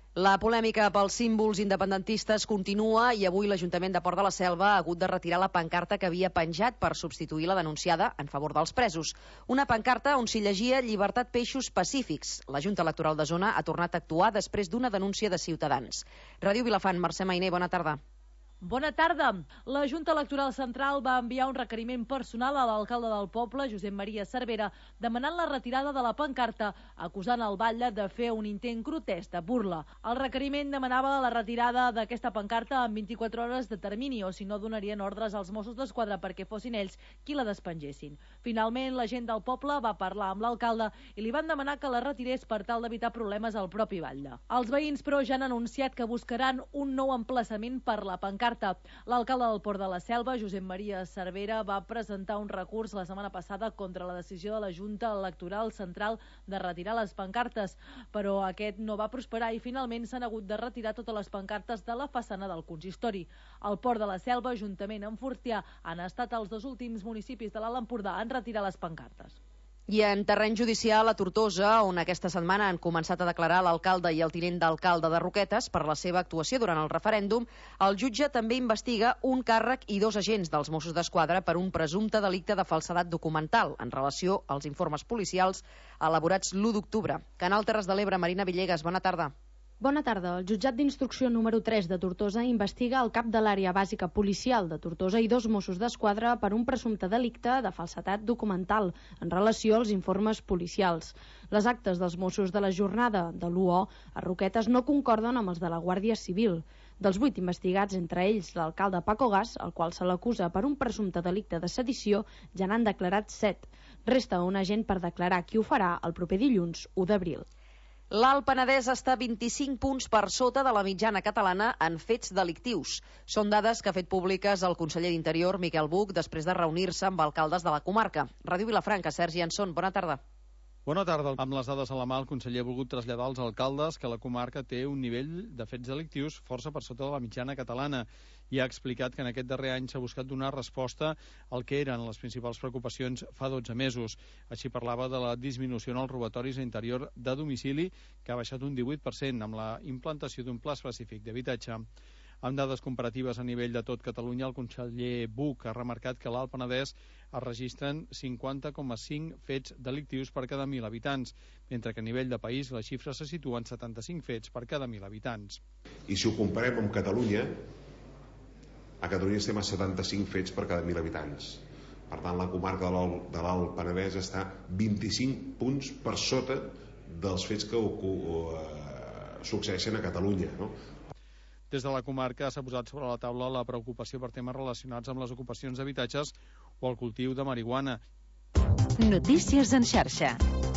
La polèmica pels símbols independentistes continua i avui l'Ajuntament de Port de la Selva ha hagut de retirar la pancarta que havia penjat per substituir la denunciada en favor dels presos. Una pancarta on s'hi llegia "Llibertat peixos pacífics". La Junta Electoral de Zona ha tornat a actuar després d'una denúncia de Ciutadans. Ràdio Vilafant, Mercè Mainer, bona tarda. Bona tarda. La Junta Electoral Central va enviar un requeriment personal a l'alcalde del poble, Josep Maria Cervera, demanant la retirada de la pancarta, acusant el batlle de fer un intent grotesc de burla. El requeriment demanava la retirada d'aquesta pancarta en vint-i-quatre hores de termini, o si no donarien ordres als Mossos d'Esquadra perquè fossin ells qui la despengessin. Finalment, la gent del poble va parlar amb l'alcalde i li van demanar que la retirés per tal d'evitar problemes al propi batlle. Els veïns, però, ja han anunciat que buscaran un nou emplaçament per la pancarta. L'alcalde del Port de la Selva, Josep Maria Cervera, va presentar un recurs la setmana passada contra la decisió de la Junta Electoral Central de retirar les pancartes, però aquest no va prosperar i finalment s'han hagut de retirar totes les pancartes de la façana del consistori. El Port de la Selva, juntament amb Fortià, han estat els dos últims municipis de l'Alt Empordà en retirar les pancartes. I en terreny judicial, a Tortosa, on aquesta setmana han començat a declarar l'alcalde i el tinent d'alcalde de Roquetes per la seva actuació durant el referèndum, el jutge també investiga un càrrec i dos agents dels Mossos d'Esquadra per un presumpte delicte de falsedat documental en relació als informes policials elaborats l'u d'octubre. Canal Terres de l'Ebre, Marina Villegas, bona tarda. Bona tarda. El jutjat d'instrucció número tres de Tortosa investiga el cap de l'àrea bàsica policial de Tortosa i dos Mossos d'Esquadra per un presumpte delicte de falsedat documental en relació als informes policials. Les actes dels Mossos de la jornada de l'u o a Roquetes no concorden amb els de la Guàrdia Civil. Dels vuit investigats, entre ells l'alcalde Paco Gas, el qual se l'acusa per un presumpte delicte de sedició, ja n'han declarat set. Resta un agent per declarar qui ho farà el proper dilluns, u d'abril. L'Alt Penedès està vint-i-cinc punts per sota de la mitjana catalana en fets delictius. Són dades que ha fet públiques el conseller d'Interior, Miquel Buch, després de reunir-se amb alcaldes de la comarca. Ràdio Vilafranca, Sergi Anson, bona tarda. Bona tarda. Amb les dades a la mà, el conseller ha volgut traslladar als alcaldes que la comarca té un nivell de fets delictius força per sota de la mitjana catalana i ha explicat que en aquest darrer any s'ha buscat donar resposta al que eren les principals preocupacions fa dotze mesos. Així parlava de la disminució en els robatoris a interior de domicili, que ha baixat un divuit per cent amb la implantació d'un pla específic d'habitatge. Amb dades comparatives a nivell de tot Catalunya, el conseller Buch ha remarcat que a l'Alt Penedès es registren cinquanta coma cinc fets delictius per cada mil habitants, mentre que a nivell de país la xifra se situa en setanta-cinc fets per cada mil habitants. I si ho comparem amb Catalunya, a Catalunya estem a setanta-cinc fets per cada mil habitants. Per tant, la comarca de l'Alt Penedès està vint-i-cinc punts per sota dels fets que succeeixen a Catalunya, no? Des de la comarca s'ha posat sobre la taula la preocupació per temes relacionats amb les ocupacions d'habitatges o el cultiu de marihuana. Notícies en xarxa.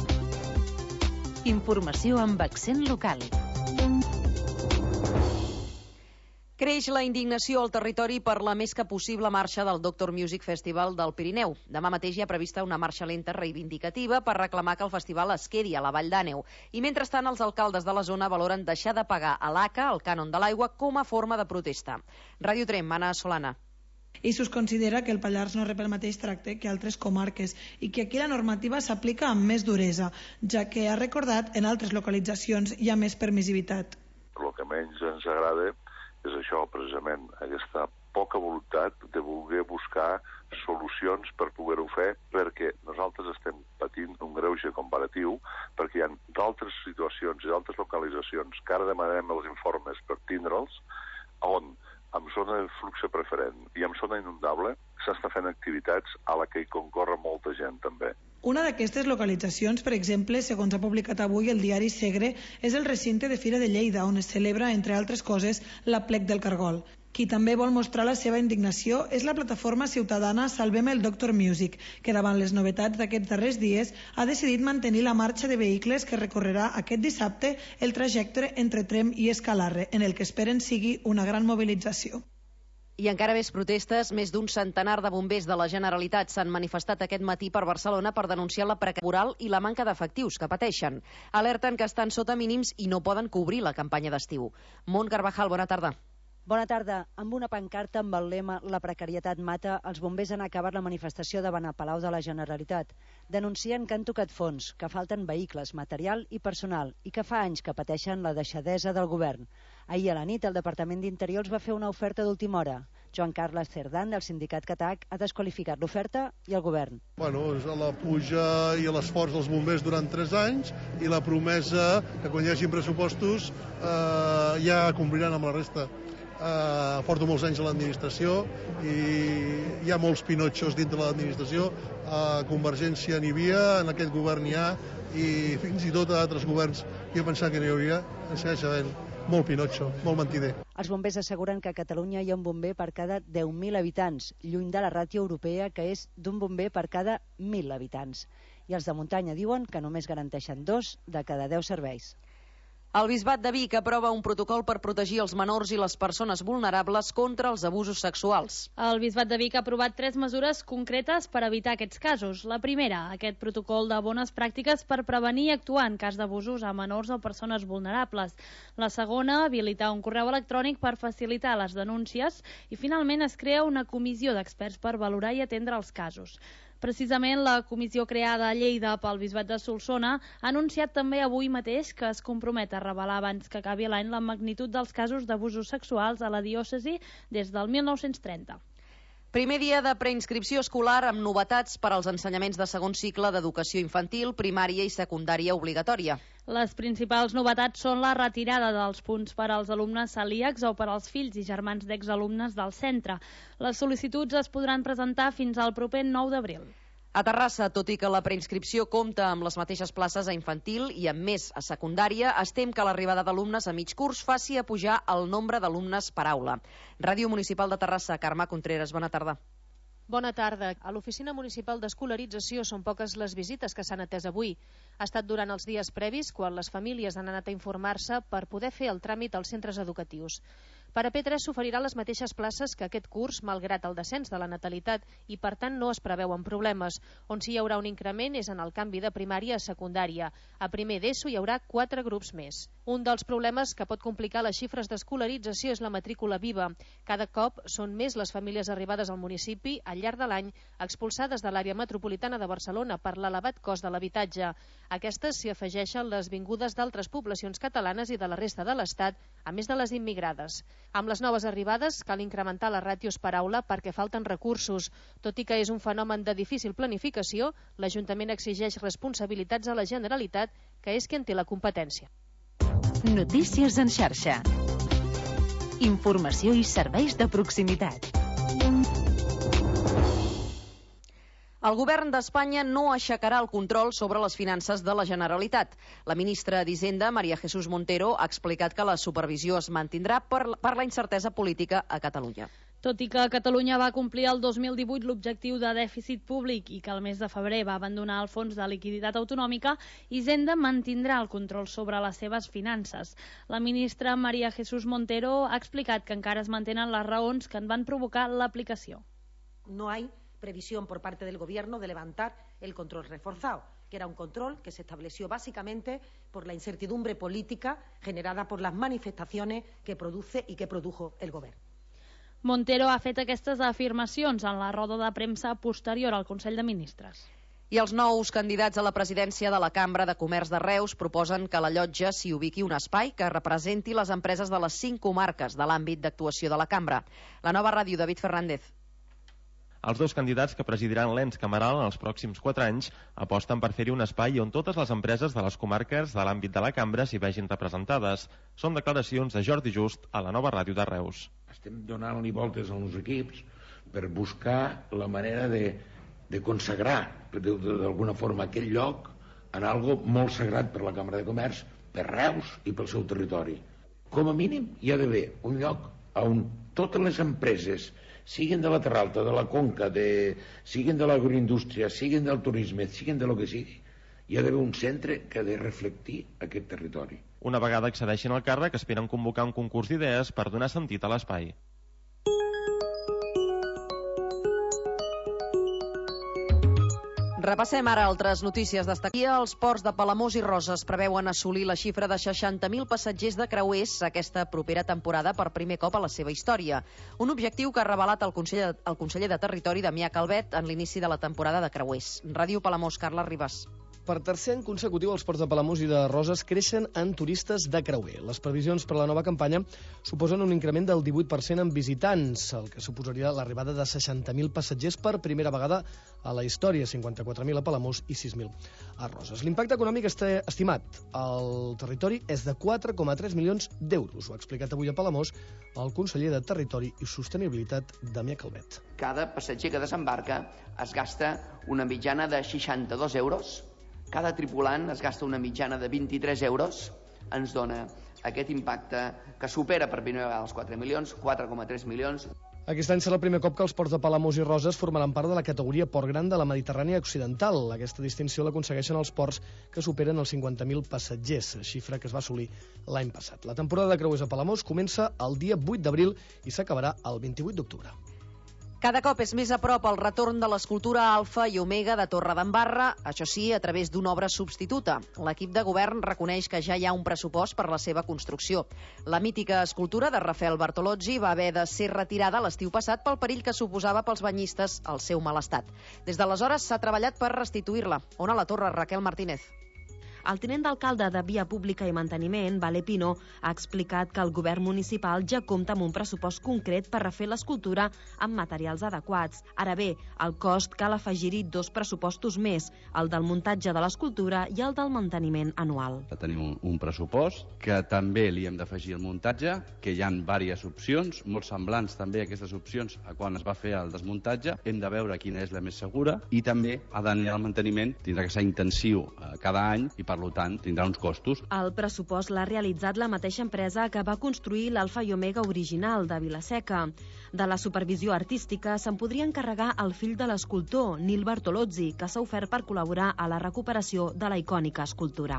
Informació amb accent local. Creix la indignació al territori per la més que possible marxa del Doctor Music Festival del Pirineu. Demà mateix hi ha prevista una marxa lenta reivindicativa per reclamar que el festival es quedi a la Vall d'Àneu. I mentrestant, els alcaldes de la zona valoren deixar de pagar a l'A C A el cànon de l'aigua com a forma de protesta. Ràdio Trem, Anna Solana. Issus considera que el Pallars no rep el mateix tracte que altres comarques i que aquí la normativa s'aplica amb més duresa, ja que ha recordat en altres localitzacions hi ha més permissivitat. El que menys ens agrada és això, precisament, aquesta poca voluntat de voler buscar solucions per poder-ho fer, perquè nosaltres estem patint un greuge comparatiu, perquè hi ha d'altres situacions i d'altres localitzacions que ara demanem els informes per tindre'ls, on amb zona de flux preferent i amb zona inundable s'està fent activitats a la que hi concorre molta gent també. Una d'aquestes localitzacions, per exemple, segons ha publicat avui el diari Segre, és el recinte de Fira de Lleida, on es celebra, entre altres coses, l'Aplec del Cargol. Qui també vol mostrar la seva indignació és la plataforma ciutadana Salvem el Doctor Music, que davant les novetats d'aquests darrers dies ha decidit mantenir la marxa de vehicles que recorrerà aquest dissabte el trajecte entre Trem i Escalarre, en el que esperen sigui una gran mobilització. I encara més protestes, més d'un centenar de bombers de la Generalitat s'han manifestat aquest matí per Barcelona per denunciar la precarietat laboral i la manca d'efectius que pateixen. Alerten que estan sota mínims i no poden cobrir la campanya d'estiu. Mont Carvajal, bona tarda. Bona tarda. Amb una pancarta amb el lema "La precarietat mata", els bombers han acabat la manifestació davant el Palau de la Generalitat. Denuncien que han tocat fons, que falten vehicles, material i personal, i que fa anys que pateixen la deixadesa del govern. Ahir a la nit, el Departament d'Interior els va fer una oferta d'última hora. Joan Carles Cerdán, del sindicat Catac, ha desqualificat l'oferta i el govern. Bueno, és la puja i l'esforç dels bombers durant tres anys i la promesa que quan hi hagi pressupostos eh, ja compliran amb la resta. Uh, porto molts anys a l'administració i hi ha molts pinotxos dintre de l'administració. A Convergència n'hi havia, en aquest govern n'hi ha, i fins i tot a altres governs jo pensava que n'hi hauria, segueix havent molt pinotxo, molt mentider. Els bombers asseguren que a Catalunya hi ha un bomber per cada deu mil habitants, lluny de la ràtio europea, que és d'un bomber per cada mil habitants. I els de muntanya diuen que només garanteixen dos de cada deu serveis. El Bisbat de Vic aprova un protocol per protegir els menors i les persones vulnerables contra els abusos sexuals. El Bisbat de Vic ha aprovat tres mesures concretes per evitar aquests casos. La primera, aquest protocol de bones pràctiques per prevenir i actuar en cas d'abusos a menors o persones vulnerables. La segona, habilitar un correu electrònic per facilitar les denúncies. I finalment es crea una comissió d'experts per valorar i atendre els casos. Precisament la comissió creada a Lleida pel Bisbat de Solsona ha anunciat també avui mateix que es compromet a revelar abans que acabi l'any la magnitud dels casos d'abusos sexuals a la diòcesi des del mil nou-cents trenta. Primer dia de preinscripció escolar amb novetats per als ensenyaments de segon cicle d'educació infantil, primària i secundària obligatòria. Les principals novetats són la retirada dels punts per als alumnes celíacs o per als fills i germans d'exalumnes del centre. Les sol·licituds es podran presentar fins al proper nou d'abril. A Terrassa, tot i que la preinscripció compta amb les mateixes places a infantil i amb més a secundària, es tem que l'arribada d'alumnes a mig curs faci a pujar el nombre d'alumnes per aula. Ràdio Municipal de Terrassa, Carme Contreras, bona tarda. Bona tarda. A l'Oficina Municipal d'Escolarització són poques les visites que s'han atès avui. Ha estat durant els dies previs quan les famílies han anat a informar-se per poder fer el tràmit als centres educatius. Per a P tres s'oferiran les mateixes places que aquest curs, malgrat el descens de la natalitat, i per tant no es preveuen problemes. On sí hi haurà un increment és en el canvi de primària a secundària. A primer d'ESO hi haurà quatre grups més. Un dels problemes que pot complicar les xifres d'escolarització és la matrícula viva. Cada cop són més les famílies arribades al municipi al llarg de l'any expulsades de l'àrea metropolitana de Barcelona per l'elevat cost de l'habitatge. Aquestes s'hi afegeixen les vingudes d'altres poblacions catalanes i de la resta de l'Estat, a més de les immigrades. Amb les noves arribades cal incrementar les ràtios per aula perquè falten recursos. Tot i que és un fenomen de difícil planificació, l'Ajuntament exigeix responsabilitats a la Generalitat, que és qui en té la competència. Notícies en xarxa. Informació i serveis de proximitat. El govern d'Espanya no aixecarà el control sobre les finances de la Generalitat. La ministra d'Hisenda, María Jesús Montero, ha explicat que la supervisió es mantindrà per, per la incertesa política a Catalunya. Tot i que Catalunya va complir el dos mil divuit l'objectiu de dèficit públic i que el mes de febrer va abandonar el fons de liquiditat autonòmica, Hisenda mantindrà el control sobre les seves finances. La ministra María Jesús Montero ha explicat que encara es mantenen les raons que en van provocar l'aplicació. No hay previsión por parte del Gobierno de levantar el control reforzado, que era un control que se estableció básicamente por la incertidumbre política generada por las manifestaciones que produce y que produjo el Gobierno. Montero ha fet aquestes afirmacions en la roda de premsa posterior al Consell de Ministres. I els nous candidats a la presidència de la Cambra de Comerç de Reus proposen que a la llotja s'hi ubiqui un espai que representi les empreses de les cinc comarques de l'àmbit d'actuació de la Cambra. La Nova Ràdio, David Fernández. Els dos candidats que presidiran l'ens cameral en els pròxims quatre anys aposten per fer-hi un espai on totes les empreses de les comarques de l'àmbit de la cambra s'hi vegin representades. Són declaracions de Jordi Just a la Nova Ràdio de Reus. Estem donant-li voltes als equips per buscar la manera de, de consagrar d'alguna forma aquell lloc en algo molt sagrat per la Cambra de Comerç, per Reus i pel seu territori. Com a mínim hi ha d'haver un lloc on totes les empreses, siguin de la Terra Alta, de la Conca, de, siguin de l'agroindústria, siguin del turisme, siguin de lo que sigui, hi ha d'haver un centre que ha de reflectir aquest territori. Una vegada accedeixin al càrrec, esperen convocar un concurs d'idees per donar sentit a l'espai. Repassem ara altres notícies destacades. Els ports de Palamós i Roses preveuen assolir la xifra de seixanta mil passatgers de creuers aquesta propera temporada per primer cop a la seva història. Un objectiu que ha revelat el conseller, el conseller de Territori, Damià Calvet, en l'inici de la temporada de creuers. Ràdio Palamós, Carla Ribas. Per tercer any consecutiu, els ports de Palamós i de Roses creixen en turistes de creuer. Les previsions per a la nova campanya suposen un increment del divuit per cent en visitants, el que suposaria l'arribada de seixanta mil passatgers per primera vegada a la història, cinquanta-quatre mil a Palamós i sis mil a Roses. L'impacte econòmic està estimat al territori és de quatre coma tres milions d'euros. Ho ha explicat avui a Palamós el conseller de Territori i Sostenibilitat, Damià Calvet. Cada passatger que desembarca es gasta una mitjana de seixanta-dos euros. Cada tripulant es gasta una mitjana de vint-i-tres euros, ens dona aquest impacte que supera per primera vegada els quatre milions, quatre coma tres milions. Aquest any serà el primer cop que els ports de Palamós i Roses formaran part de la categoria Port Gran de la Mediterrània Occidental. Aquesta distinció l'aconsegueixen els ports que superen els cinquanta mil passatgers, xifra que es va assolir l'any passat. La temporada de creuers a Palamós comença el dia vuit d'abril i s'acabarà el vint-i-vuit d'octubre. Cada cop és més a prop el retorn de l'escultura Alfa i Omega de Torredembarra, això sí, a través d'una obra substituta. L'equip de govern reconeix que ja hi ha un pressupost per la seva construcció. La mítica escultura de Rafael Bartolozzi va haver de ser retirada l'estiu passat pel perill que suposava pels banyistes el seu mal estat. Des d'aleshores s'ha treballat per restituir-la. On a la Torre, Raquel Martínez. El tinent d'alcalde de Via Pública i Manteniment, Vale Pino, ha explicat que el govern municipal ja compta amb un pressupost concret per refer l'escultura amb materials adequats. Ara bé, el cost cal afegir-hi dos pressupostos més, el del muntatge de l'escultura i el del manteniment anual. Tenim un, un pressupost que també li hem d'afegir el muntatge, que hi ha diverses opcions, molt semblants també a aquestes opcions a quan es va fer el desmuntatge. Hem de veure quina és la més segura i també ha d'anar al manteniment, tindrà que ser intensiu eh, cada any i per tant tindrà uns costos. El pressupost l'ha realitzat la mateixa empresa que va construir l'Alfa i Omega original de Vilaseca. De la supervisió artística se'n podria encarregar el fill de l'escultor, Nil Bartolozzi, que s'ha ofert per col·laborar a la recuperació de la icònica escultura.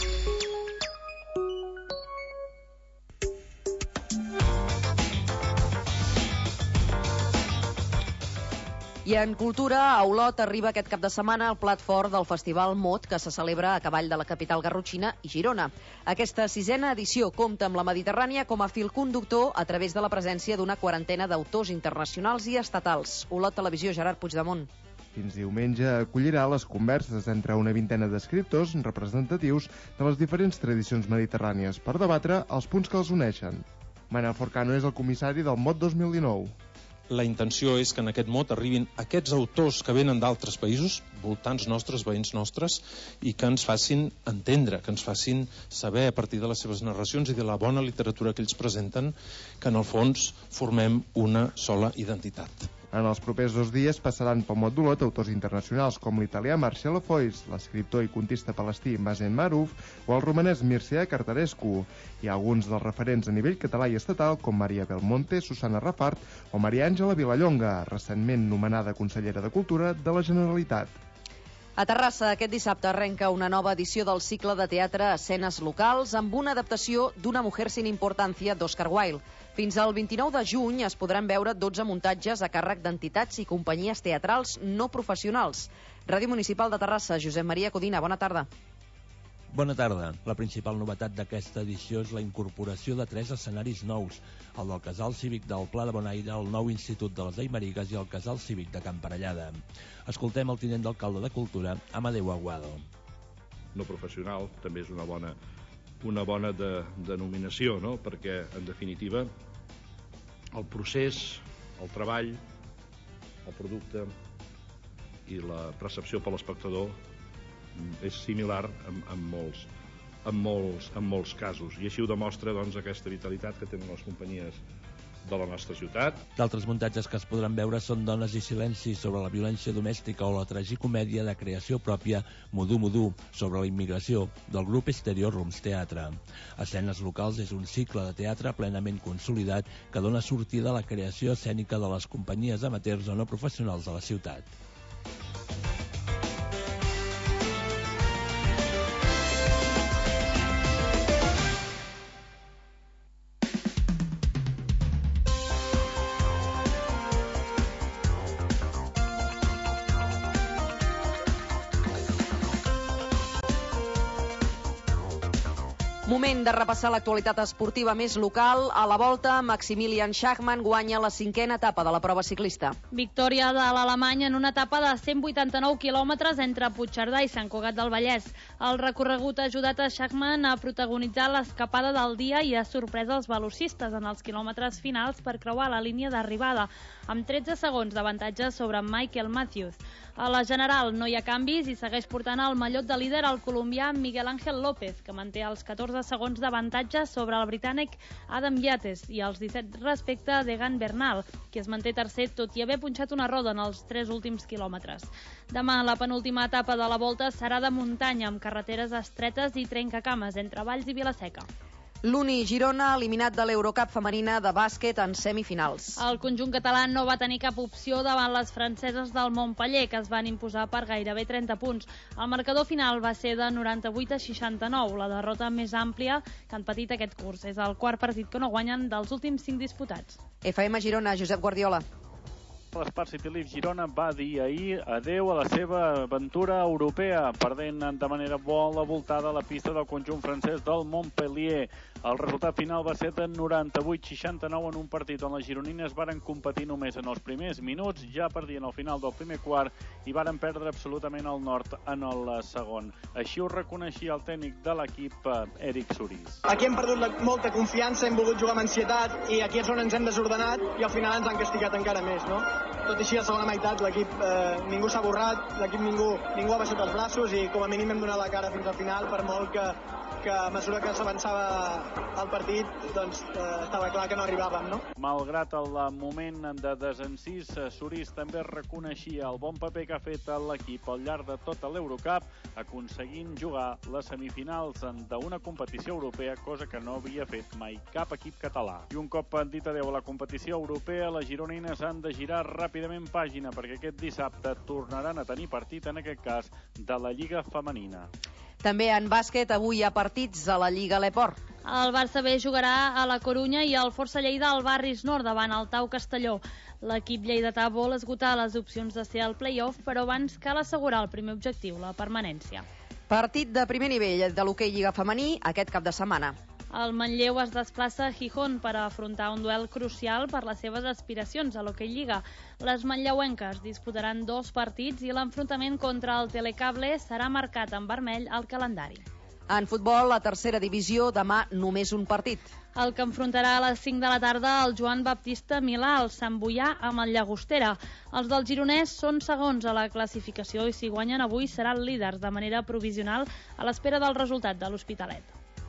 I en cultura, a Olot arriba aquest cap de setmana el plat fort del Festival Mot, que se celebra a cavall de la capital garrotxina i Girona. Aquesta sisena edició compta amb la Mediterrània com a fil conductor a través de la presència d'una quarantena d'autors internacionals i estatals. Olot Televisió, Gerard Puigdemont. Fins diumenge acollirà les converses entre una vintena d'escriptors representatius de les diferents tradicions mediterrànies per debatre els punts que els uneixen. Manel Forcano és el comissari del Mot dos mil dinou. La intenció és que en aquest mot arribin aquests autors que venen d'altres països, voltants nostres, veïns nostres, i que ens facin entendre, que ens facin saber a partir de les seves narracions i de la bona literatura que ells presenten, que en el fons formem una sola identitat. En els propers dos dies passaran pel Mot d'Olot autors internacionals com l'italià Marcello Foix, l'escriptor i contista palestí Mazen Maruf o el romanès Mircea Cartarescu. Hi ha alguns dels referents a nivell català i estatal com Maria Belmonte, Susana Rafart o Maria Àngela Vilallonga, recentment nomenada consellera de Cultura de la Generalitat. A Terrassa, aquest dissabte arrenca una nova edició del cicle de teatre Escenes Locals amb una adaptació d'Una mujer sin importancia d'Oscar Wilde. Fins al vint-i-nou de juny es podran veure dotze muntatges a càrrec d'entitats i companyies teatrals no professionals. Ràdio Municipal de Terrassa, Josep Maria Codina, bona tarda. Bona tarda. La principal novetat d'aquesta edició és la incorporació de tres escenaris nous, el del Casal Cívic del Pla de Bonaire, el nou Institut de les Aymarigues i el Casal Cívic de Can Parellada. Escoltem el tinent d'alcalde de Cultura, Amadeu Aguado. No professional també és una bona, una bona de, denominació, no? Perquè, en definitiva, el procés, el treball, el producte i la percepció per l'espectador és similar en, en, molts, en, molts, en molts casos, i així ho demostra doncs, aquesta vitalitat que tenen les companyies de la nostra ciutat. D'altres muntatges que es podran veure són Dones i silenci sobre la violència domèstica o la tragicomèdia de creació pròpia Mudú Mudú sobre la immigració del grup Exterior Rums Teatre. Escenes Locals és un cicle de teatre plenament consolidat que dona sortida a la creació escènica de les companyies amateurs o no professionals de la ciutat. Moment de repassar l'actualitat esportiva més local. A la Volta, Maximilian Schachmann guanya la cinquena etapa de la prova ciclista. Victòria de l'alemany en una etapa de cent vuitanta-nou quilòmetres entre Puigcerdà i Sant Cugat del Vallès. El recorregut ha ajudat a Schachmann a protagonitzar l'escapada del dia i ha sorprès els velocistes en els quilòmetres finals per creuar la línia d'arribada, amb tretze segons d'avantatge sobre Michael Matthews. A la general no hi ha canvis i segueix portant el mallot de líder el colombià Miguel Ángel López, que manté els catorze segons d'avantatge sobre el britànic Adam Yates i els disset respecte d'Egan Bernal, que es manté tercer tot i haver punxat una roda en els tres últims quilòmetres. Demà la penúltima etapa de la Volta serà de muntanya amb carreteres estretes i trencacames entre Valls i Vilaseca. L'Uni Girona eliminat de l'Eurocup femenina de bàsquet en semifinals. El conjunt català no va tenir cap opció davant les franceses del Montpeller, que es van imposar per gairebé trenta punts. El marcador final va ser de noranta-vuit a seixanta-nou, la derrota més àmplia que han patit aquest curs. És el quart partit que no guanyen dels últims cinc disputats. F M Girona, Josep Guardiola. L'Espart City Leaf Girona va dir ahir adeu a la seva aventura europea, perdent de manera molt avoltada la pista del conjunt francès del Montpellier. El resultat final va ser de noranta-vuit a seixanta-nou en un partit on les gironines varen competir només en els primers minuts, ja perdien al final del primer quart i varen perdre absolutament el nord en el segon. Així ho reconeixia el tècnic de l'equip, Eric Suris. Aquí hem perdut la, molta confiança, hem volgut jugar amb ansietat i aquí és on ens hem desordenat i al final ens han castigat encara més, no? Tot i així, a la segona meitat, l'equip eh, ningú s'ha borrat, l'equip ningú, ningú ha baixat els braços i com a mínim hem donat la cara fins al final, per molt que, que a mesura que s'avançava el partit, doncs eh, estava clar que no arribàvem, no? Malgrat el moment de desencís, Suris també reconeixia el bon paper que ha fet l'equip al llarg de tota l'Eurocup, aconseguint jugar les semifinals d'una competició europea, cosa que no havia fet mai cap equip català. I un cop dit adeu a la competició europea, les gironines han de girar ràpidament pàgina perquè aquest dissabte tornaran a tenir partit, en aquest cas, de la Lliga Femenina. També en bàsquet, avui hi ha partits a la Lliga Leport. El Barça B jugarà a la Corunya i el Força Lleida al Barris Nord davant el Tau Castelló. L'equip lleidatà vol esgotar les opcions de ser al play-off, però abans cal assegurar el primer objectiu, la permanència. Partit de primer nivell de l'hoquei Lliga Femení aquest cap de setmana. El Manlleu es desplaça a Gijón per afrontar un duel crucial per les seves aspiracions a l'hoquei Lliga. Les manlleuenques disputaran dos partits i l'enfrontament contra el Telecable serà marcat en vermell al calendari. En futbol, la tercera divisió, demà només un partit. El que enfrontarà a les cinc de la tarda el Joan Baptista Milà, el Sant Boià amb el Llagostera. Els del gironès són segons a la classificació i si guanyen avui seran líders de manera provisional a l'espera del resultat de l'Hospitalet.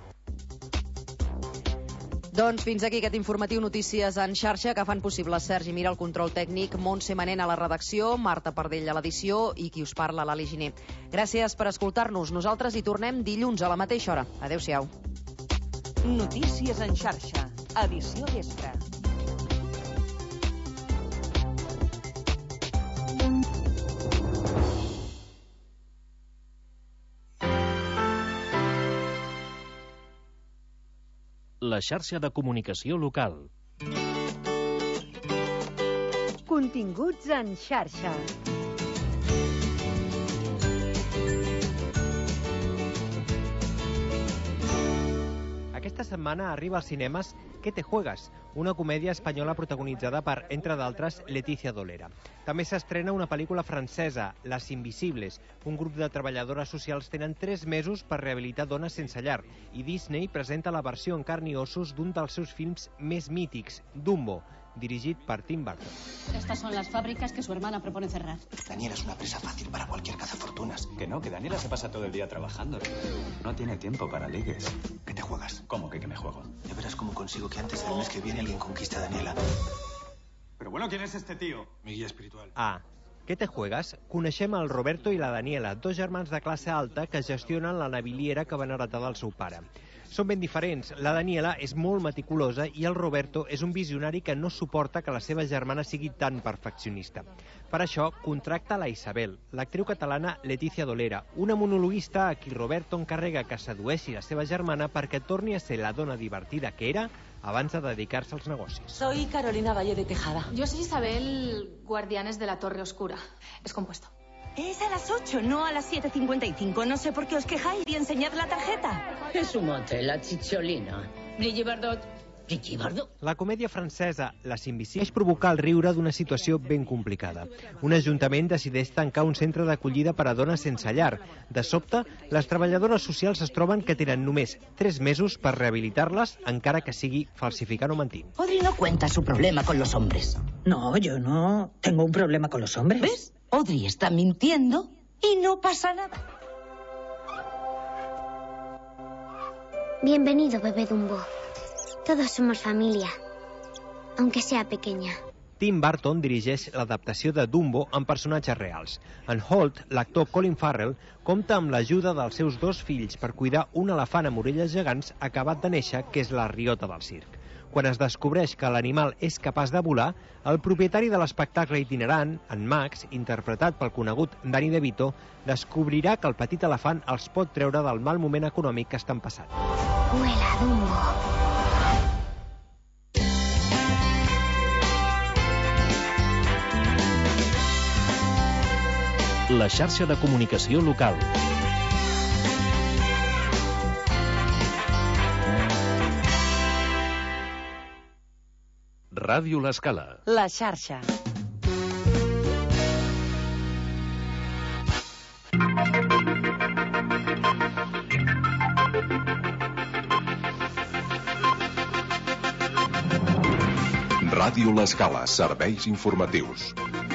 Doncs fins aquí aquest informatiu Notícies en xarxa que fan possible Sergi Mira, el control tècnic, Montse Manent a la redacció, Marta Pardell a l'edició i qui us parla, l'Ali Giner. Gràcies per escoltar-nos. Nosaltres hi tornem dilluns a la mateixa hora. Adéu-siau. Notícies en xarxa. Edició vespre. La xarxa de comunicació local. Continguts en xarxa. Aquesta setmana arriba als cinemes ¿Qué te juegas?, una comèdia espanyola protagonitzada per, entre d'altres, Leticia Dolera. També s'estrena una pel·lícula francesa, Las Invisibles. Un grup de treballadores socials tenen tres mesos per rehabilitar dones sense llar i Disney presenta la versió en carn i ossos d'un dels seus films més mítics, Dumbo, dirigit per Tim Burton. Estas son las fábricas que su hermana propone cerrar. Daniela es una presa fácil para cualquier cazafortunas. Que no, que Daniela se pasa todo el día trabajando. No tiene tiempo para ligues. ¿Qué te juegas? ¿Cómo que qué me juego? Ya verás cómo consigo que antes del mes que viene alguien conquiste a Daniela. Pero bueno, ¿quién es este tío? Mi guía espiritual. Ah, ¿qué te juegas? Coneixem el Roberto i la Daniela, dos germans de classe alta que gestionen la naviliera que van heretar del seu pare. Són ben diferents. La Daniela és molt meticulosa i el Roberto és un visionari que no suporta que la seva germana sigui tan perfeccionista. Per això, contracta la Isabel, l'actriu catalana Leticia Dolera, una monologuista a qui Roberto encarrega que sedueixi la seva germana perquè torni a ser la dona divertida que era abans de dedicar-se als negocis. Soy Carolina Valle de Tejada. Yo soy Isabel Guardianes de la Torre Oscura. Es compuesto. Es a las ocho, no a las siete cincuenta y cinco. No sé por qué os quejáis y enseñad la tarjeta. Es un mote, la Cicciolina. Brigitte Bardot. Brigitte Bardot. La comèdia francesa Les Invisibles és provocar el riure d'una situació ben complicada. Un ajuntament decideix tancar un centre d'acollida per a dones sense llar. De sobte, les treballadores socials es troben que tenen només tres mesos per rehabilitar-les, encara que sigui falsificant o mentint. Audrey no cuenta su problema con los hombres. No, yo no tengo un problema con los hombres. ¿Ves? Audrey está mintiendo y no pasa nada. Bienvenido, bebé Dumbo. Todos somos familia, aunque sea pequeña. Tim Burton dirigeix l'adaptació de Dumbo amb personatges reals. En Holt, l'actor Colin Farrell, compta amb l'ajuda dels seus dos fills per cuidar un elefant amb orelles gegants acabat de néixer, que és la riota del circ. Quan es descobreix que l'animal és capaç de volar, el propietari de l'espectacle itinerant, en Max, interpretat pel conegut Danny DeVito, descobrirà que el petit elefant els pot treure del mal moment econòmic que estan passant. Vuela, Dumbo. La xarxa de comunicació local. Ràdio L'Escala. La xarxa. Ràdio L'Escala, serveis informatius.